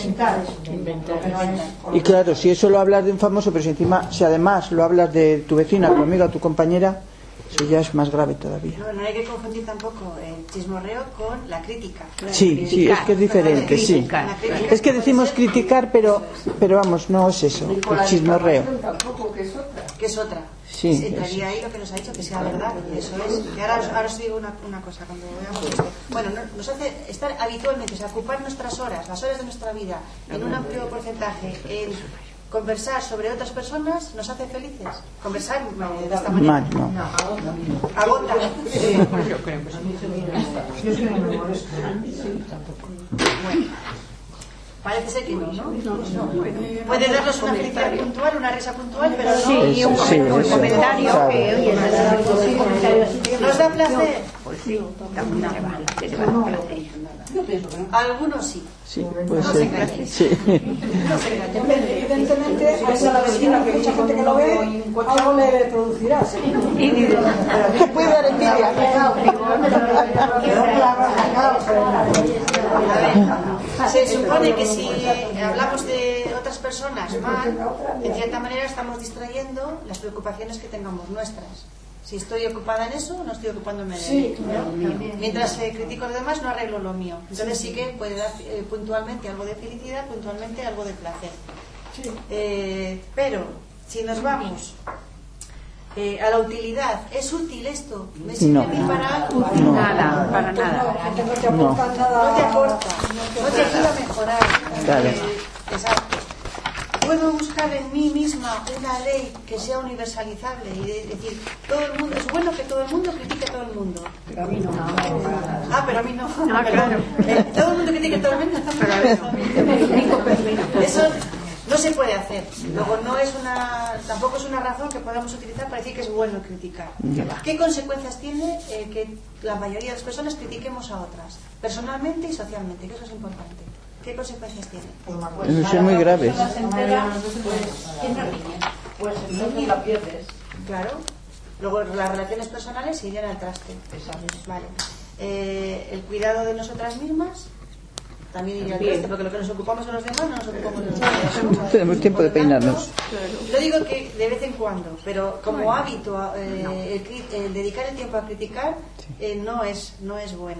Y claro, si eso lo hablas de un famoso, pero si encima, si además lo hablas de tu vecina, tu amiga, tu compañera, eso ya es más grave todavía. No, no hay que confundir tampoco el chismorreo con la crítica. Sí, sí, es que es diferente, sí. Es que decimos criticar, pero, pero vamos, no es eso, el chismorreo. Que es otra. Sí, entraría ahí lo que nos ha dicho, que sea verdad. Eso es. Y ahora, ahora os digo una, una cosa, cuando veamos esto. Bueno, no, nos hace estar habitualmente, o sea, ocupar nuestras horas, las horas de nuestra vida, en un amplio porcentaje, en conversar sobre otras personas, nos hace felices. Conversar eh, de esta manera. Mal, no. Agota. Sí. Yo creo que sí. Bueno. Parece ser que no, ¿no? Puede darnos una felicidad puntual, una risa puntual, pero no. Sí, un, Sí, un eso, comentario claro. que, oye, ¿Nos da placer? pues sí, también se va, que se va a placer. Algunos sí. Sí, puede No se ser. engañen. Sí. No se engañen. Evidentemente, a esa vecina, mucha gente que lo ve, algo le producirá. Que puede dar envidia. Se supone que si hablamos de otras personas mal, en cierta manera estamos distrayendo las preocupaciones que tengamos nuestras. Si estoy ocupada en eso, no estoy ocupándome de Sí, ¿no? Mientras eh, critico a los demás, no arreglo lo mío. Entonces sí que puede dar eh, puntualmente algo de felicidad, puntualmente algo de placer. Eh, pero si nos vamos eh, a la utilidad, ¿es útil esto? ¿Me sirve No. a mí para algo? No. Nada, para nada. No te aporta nada. No te aporta, no te ayuda a mejorar. Claro. Eh, exacto. puedo buscar en mí misma una ley que sea universalizable y de, decir, todo el mundo, es bueno que todo el mundo critique a todo el mundo. Pero a mí no. Ah, pero a mí no. Ah, claro. Eh, todo el mundo critique a todo el mundo. Pero a mí no. Eso no se puede hacer. Luego no es una, tampoco es una razón que podamos utilizar para decir que es bueno criticar. ¿Qué consecuencias tiene eh, que la mayoría de las personas critiquemos a otras, personalmente y socialmente? Que eso es importante. ¿Qué consecuencias tiene? Pues son muy graves. Pues entonces la pierdes. Claro. Luego las relaciones personales se irían al traste. Vale. Eh, el cuidado de nosotras mismas también iría al traste, porque lo que nos ocupamos de los demás no nos ocupamos de los demás. Tenemos tiempo de peinarnos. Lo digo que de vez en cuando, pero como hábito, eh, el, el dedicar el tiempo a criticar eh, no es no es bueno.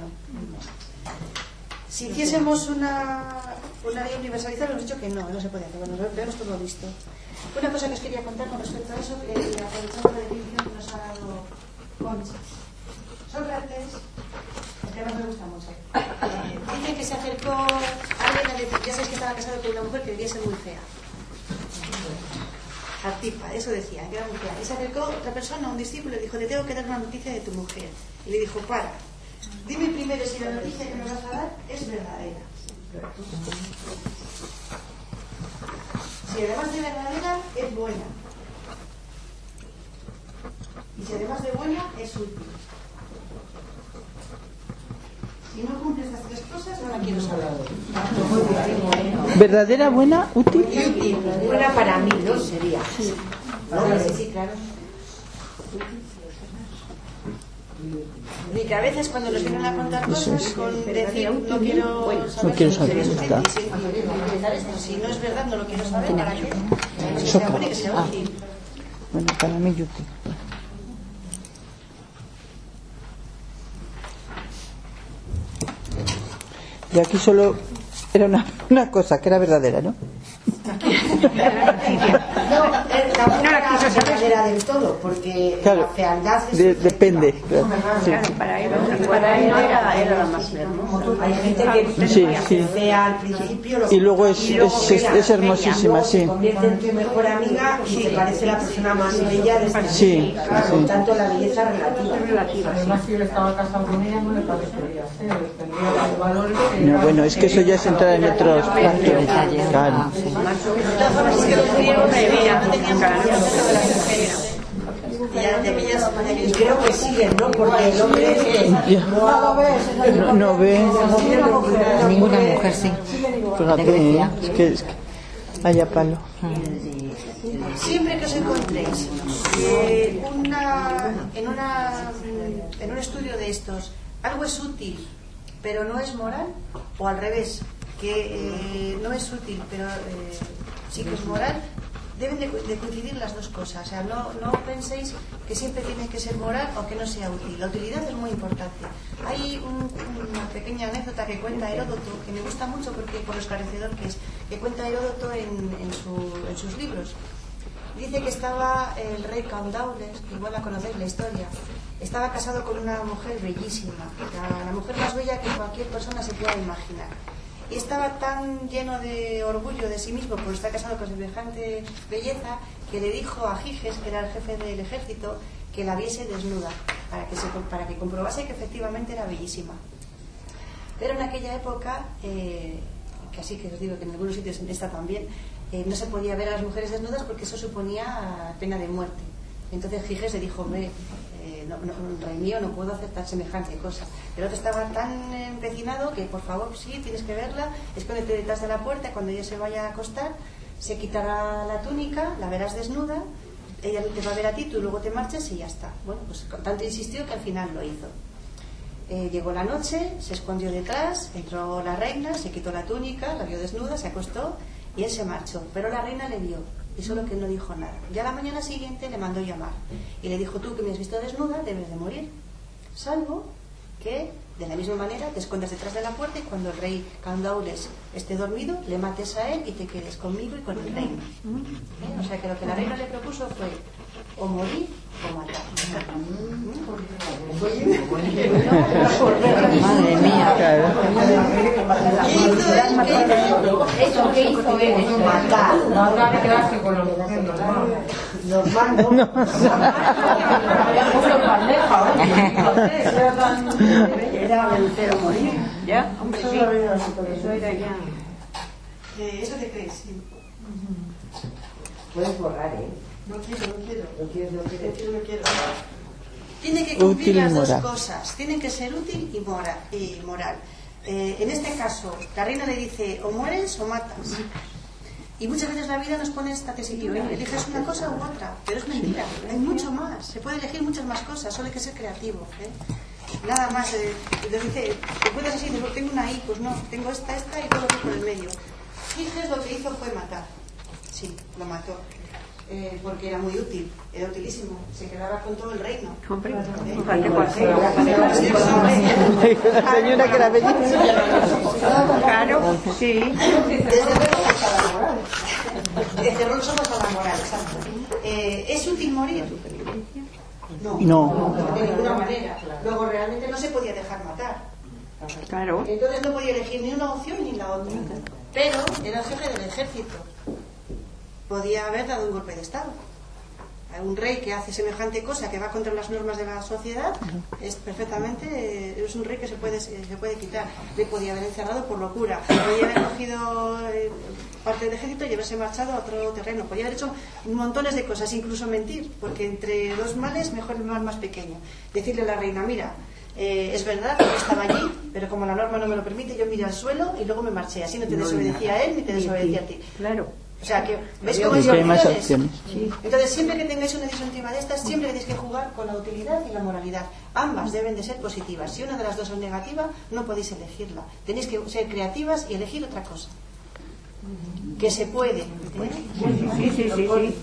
Si hiciésemos una, una ley universalizada, hemos dicho que no, no se puede hacer. Bueno, vemos todo visto. Una cosa que os quería contar con respecto a eso, eh, aprovechando la definición que nos ha dado Concha. Sócrates, que además me gusta mucho, eh, dice que se acercó a alguien a decir, ya sabéis que estaba casado con una mujer que debía ser muy fea. Artipa, eso decía, que era muy fea. Y se acercó otra persona, un discípulo, y dijo, te tengo que dar una noticia de tu mujer. Y le dijo, para, dime primero si la noticia que me vas a dar es verdadera. Si además de verdadera, es buena. Y si además de buena, es útil. Si no cumple estas tres cosas, no la quiero saber. ¿Verdadera, buena, útil? Y útil. Buena para mí, ¿no? Sería. Sí, sí, sí, claro. Y que a veces cuando nos vienen a contar cosas con decir no quiero saber, no quiero saber si, está. Si no es verdad no lo quiero saber, ¿para qué? Que sea bueno y que sea útil. Bueno, para mí útil. Y aquí solo era una, una cosa que era verdadera, ¿no? No, tampoco no la quiso saber era del todo, porque claro, la fealdad es de, depende. Claro. Sí. Claro, para él, para él no era, era la más hermosa. Hay gente que sí, sí. fea al principio lo y luego es, y luego es, es, es hermosísima, sí. Se convierte en tu mejor amiga y te parece la persona más bella de este sí, mundo. Claro, sí. Por tanto, la belleza relativa. relativa Además, si él estaba casado con ella, no le parecería feo. Tendría los valores que no, bueno, es que eso ya es entrar en otros platos. Claro. Y creo que siguen, ¿no? Porque el hombre no, no ve ninguna mujer, sí. Fíjate, ¿eh? es que, es que haya palo. Siempre que os encontréis eh, una, en, una, en un estudio de estos, algo es útil, pero no es moral, o al revés, que eh, no es útil, pero eh, sí que es moral, deben de, de coincidir las dos cosas. O sea, no, no penséis que siempre tiene que ser moral o que no sea útil. La utilidad es muy importante. Hay un, una pequeña anécdota que cuenta Heródoto, que me gusta mucho porque por lo esclarecedor que es, que cuenta Heródoto en, en, su, en sus libros. Dice que estaba el rey Candaules, que igual la conocéis la historia, estaba casado con una mujer bellísima, la, la mujer más bella que cualquier persona se pueda imaginar. Y estaba tan lleno de orgullo de sí mismo por estar casado con semejante belleza que le dijo a Giges, que era el jefe del ejército, que la viese desnuda para que, se, para que comprobase que efectivamente era bellísima. Pero en aquella época, eh, que así que os digo que en algunos sitios está también, eh, no se podía ver a las mujeres desnudas porque eso suponía pena de muerte. Entonces Giges le dijo, hombre, eh, no, no, rey mío, no puedo aceptar semejante cosa. El otro estaba tan empecinado que, por favor, sí, tienes que verla, escóndete detrás de la puerta, cuando ella se vaya a acostar, se quitará la túnica, la verás desnuda, ella te va a ver a ti, tú luego te marchas y ya está. Bueno, pues tanto insistió que al final lo hizo. Eh, llegó la noche, se escondió detrás, entró la reina, se quitó la túnica, la vio desnuda, se acostó y él se marchó. Pero la reina le vio y solo que no dijo nada. Ya la mañana siguiente le mandó llamar y le dijo, tú que me has visto desnuda debes de morir, salvo que de la misma manera te escondas detrás de la puerta y cuando el rey Candaules esté dormido le mates a él y te quedes conmigo y con el reino. ¿Eh? O sea que lo que la reina le propuso fue o morir o matar. Madre mía, claro. Eso que hizo es matar. Matar, quedarse con los normal, no. Era vencer o morir. ¿Ya? Hombre, sí. Eso era ya. ¿Eso te crees? Sí. Puedes borrar, ¿eh? No quiero, no quiero. No quieres, no quieres. No quiero, no quiero. Tiene que cumplir Útil y las dos moral. cosas. Tienen que ser útil y moral. Y moral. Eh, en este caso, la reina le dice o mueres o matas. Y muchas veces la vida nos pone esta tesitura. Eliges una cosa u otra, pero es mentira. Hay mucho más. Se puede elegir muchas más cosas. Solo hay que ser creativo. ¿eh? Nada más. Eh, le dice, te puedes así, tengo una I, pues no, tengo esta, esta y todo lo que por el medio. Giges lo que hizo fue matar. Sí, lo mató. Eh, porque era muy útil, era utilísimo, se quedaba con todo el reino. Hombre, ¿Eh? La señora que era bellísima. claro, sí. Le cerró los ojos a la moral, exacto. Eh, ¿Es útil morir? No, No. de ninguna manera. Luego realmente no se podía dejar matar. Claro. Entonces no podía elegir ni una opción ni la otra. Pero era el jefe del ejército. Podía haber dado un golpe de estado. Un rey que hace semejante cosa que va contra las normas de la sociedad es perfectamente, es un rey que se puede se puede quitar. Le podía haber encerrado por locura, podía haber cogido eh, parte del ejército y haberse marchado a otro terreno, podía haber hecho montones de cosas, incluso mentir, porque entre dos males mejor el mal más pequeño. Decirle a la reina, mira, Eh, es verdad que yo estaba allí, pero como la norma no me lo permite, yo miré al suelo y luego me marché. Así no te desobedecía a él ni te desobedecía a ti. Claro. O sea, que ¿ves cómo hay más opciones? Sí. Entonces, siempre que tengáis una disyuntiva de estas, siempre tenéis que jugar con la utilidad y la moralidad. Ambas deben de ser positivas. Si una de las dos es negativa, no podéis elegirla. Tenéis que ser creativas y elegir otra cosa. Que se puede. ¿eh? Sí, sí, sí, sí.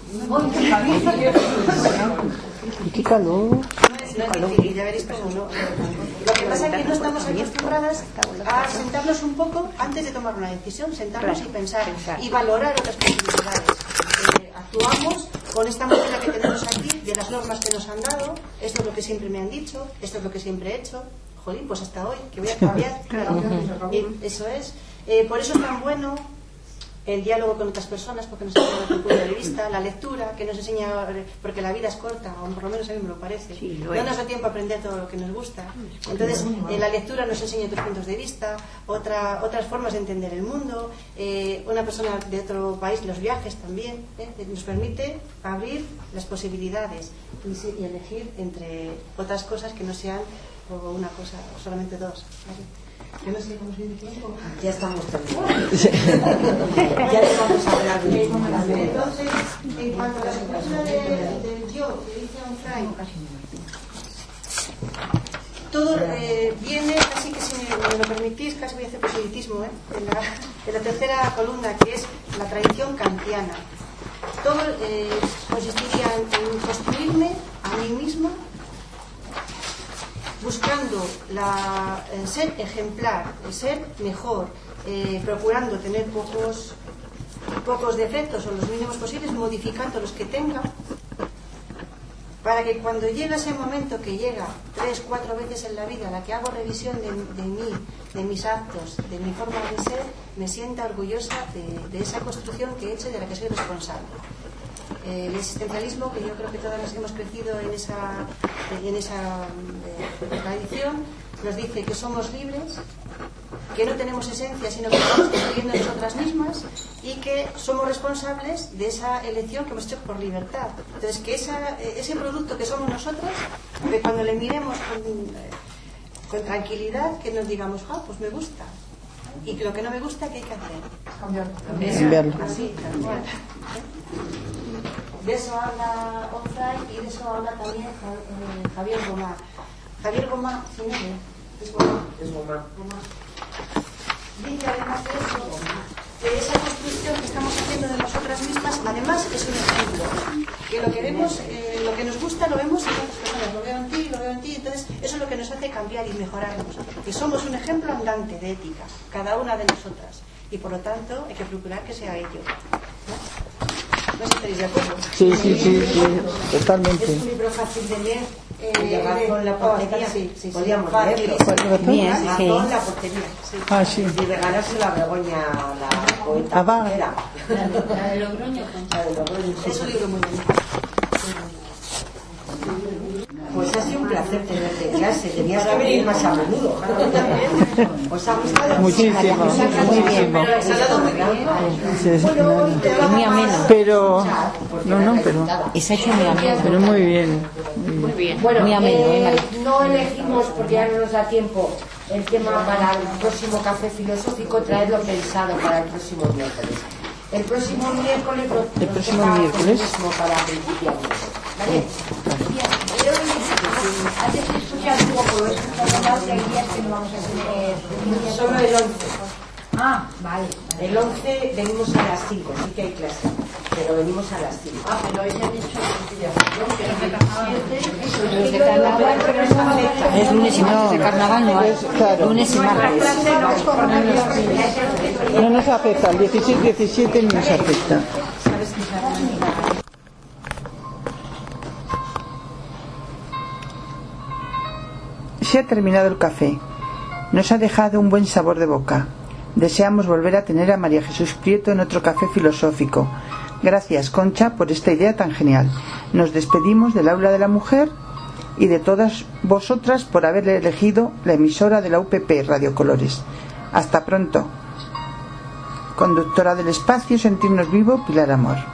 Y qué calor. No es difícil, ya veréis cómo no. Lo que pasa es que no estamos acostumbradas a sentarnos un poco antes de tomar una decisión, sentarnos y pensar y valorar otras posibilidades. Eh, actuamos con esta manera que tenemos aquí, de las normas que nos han dado, esto es lo que siempre me han dicho, esto es lo que siempre he hecho, jolín, pues hasta hoy, que voy a cambiar. Y eso es. Eh, por eso es tan bueno el diálogo con otras personas, porque nos enseña otro punto de vista, la lectura, que nos enseña, porque la vida es corta, o por lo menos a mí me lo parece, sí, lo no nos da tiempo a aprender todo lo que nos gusta. Entonces, eh, la lectura nos enseña otros puntos de vista, otra, otras formas de entender el mundo, eh, una persona de otro país, los viajes también, eh, nos permite abrir las posibilidades y, y elegir entre otras cosas que no sean o una cosa, o solamente dos, ¿vale? Yo no sé cómo se dice tiempo. Ya estamos terminando. Ya les vamos a hablar de eso. Entonces, en cuanto a la estructura del de yo, que dice Onfray, todo eh, viene, casi que si me, me lo permitís, casi voy a hacer proselitismo, ¿eh? en, la, en la tercera columna, que es la tradición kantiana. Todo eh, consistiría en construirme a mí misma, buscando la, el ser ejemplar, el ser mejor, eh, procurando tener pocos, pocos defectos o los mínimos posibles, modificando los que tenga, para que cuando llega ese momento que llega tres, cuatro veces en la vida, en la que hago revisión de, de mí, de mis actos, de mi forma de ser, me sienta orgullosa de, de esa construcción que he hecho y de la que soy responsable. Eh, el existencialismo, que yo creo que todas nos hemos crecido en esa, en esa eh, tradición, nos dice que somos libres, que no tenemos esencia, sino que estamos construyendo nosotras mismas y que somos responsables de esa elección que hemos hecho por libertad. Entonces, que esa, ese producto que somos nosotras, que cuando le miremos con, con tranquilidad, que nos digamos, ah, pues me gusta. Y que lo que no me gusta, ¿qué hay que hacer? Cambiarlo. Así, tal cual. De eso habla Onfray y de eso habla también eh, Javier Gomá. Javier Gomá, ¿sí me ve? Es Gomá. Es Gomá. Dice además de eso, que esa construcción que estamos haciendo de nosotras mismas, además es un ejemplo. Que lo que vemos, eh, lo que nos gusta, lo vemos en otras personas. Lo veo en ti, lo veo en ti. Entonces, eso es lo que nos hace cambiar y mejorarnos. Que somos un ejemplo andante de ética, cada una de nosotras. Y por lo tanto, hay que procurar que sea ello. ¿No? ¿No estaréis de acuerdo? Sí, sí, sí, sí, totalmente. Es un libro fácil de leer. Eh, de Razón la portería. sí, sí, sí. Podríamos Fácil, leerlo. sí. Bien, Razón sí. la portería. Sí. Ah, sí. Y regalárselo a Begoña, la poeta. Ah, va. Era. La de Logroño. La de Logroño. Es un libro muy bonito. Pues ha sido un placer tenerte en clase. Tenías que venir más a menudo. ¿Os ha gustado? Muchísimo, muchísimo. Sí, sí, claro. Muy ameno. Pero, no, no, pero, Y se ha hecho muy ameno. pero muy bien. Muy bien. Bueno, Muy ameno, eh, ¿eh, María? no elegimos, porque ya no nos da tiempo, el tema para el próximo café filosófico, traerlo pensado para el próximo miércoles. El próximo miércoles lo El próximo toca miércoles. mismo para principiar. ¿Vale? Antes de escuchar un poco, lo he escuchado más, que hay días que no vamos a tener... Solo el once. Ah, vale. El once venimos a las cinco, sí que hay clase, pero venimos a las cinco. Ah, pero ella ha dicho Los de carnaval es lunes y martes de carnaval, no es Claro. lunes y martes. No nos afecta, el dieciséis diecisiete no nos afecta. Se ha terminado el café. Nos ha dejado un buen sabor de boca. Deseamos volver a tener a María Jesús Prieto en otro café filosófico. Gracias, Concha, por esta idea tan genial. Nos despedimos del Aula de la Mujer y de todas vosotras por haber elegido la emisora de la U P P Radio Colores. Hasta pronto. Conductora del espacio Sentirnos Vivo, Pilar Amor.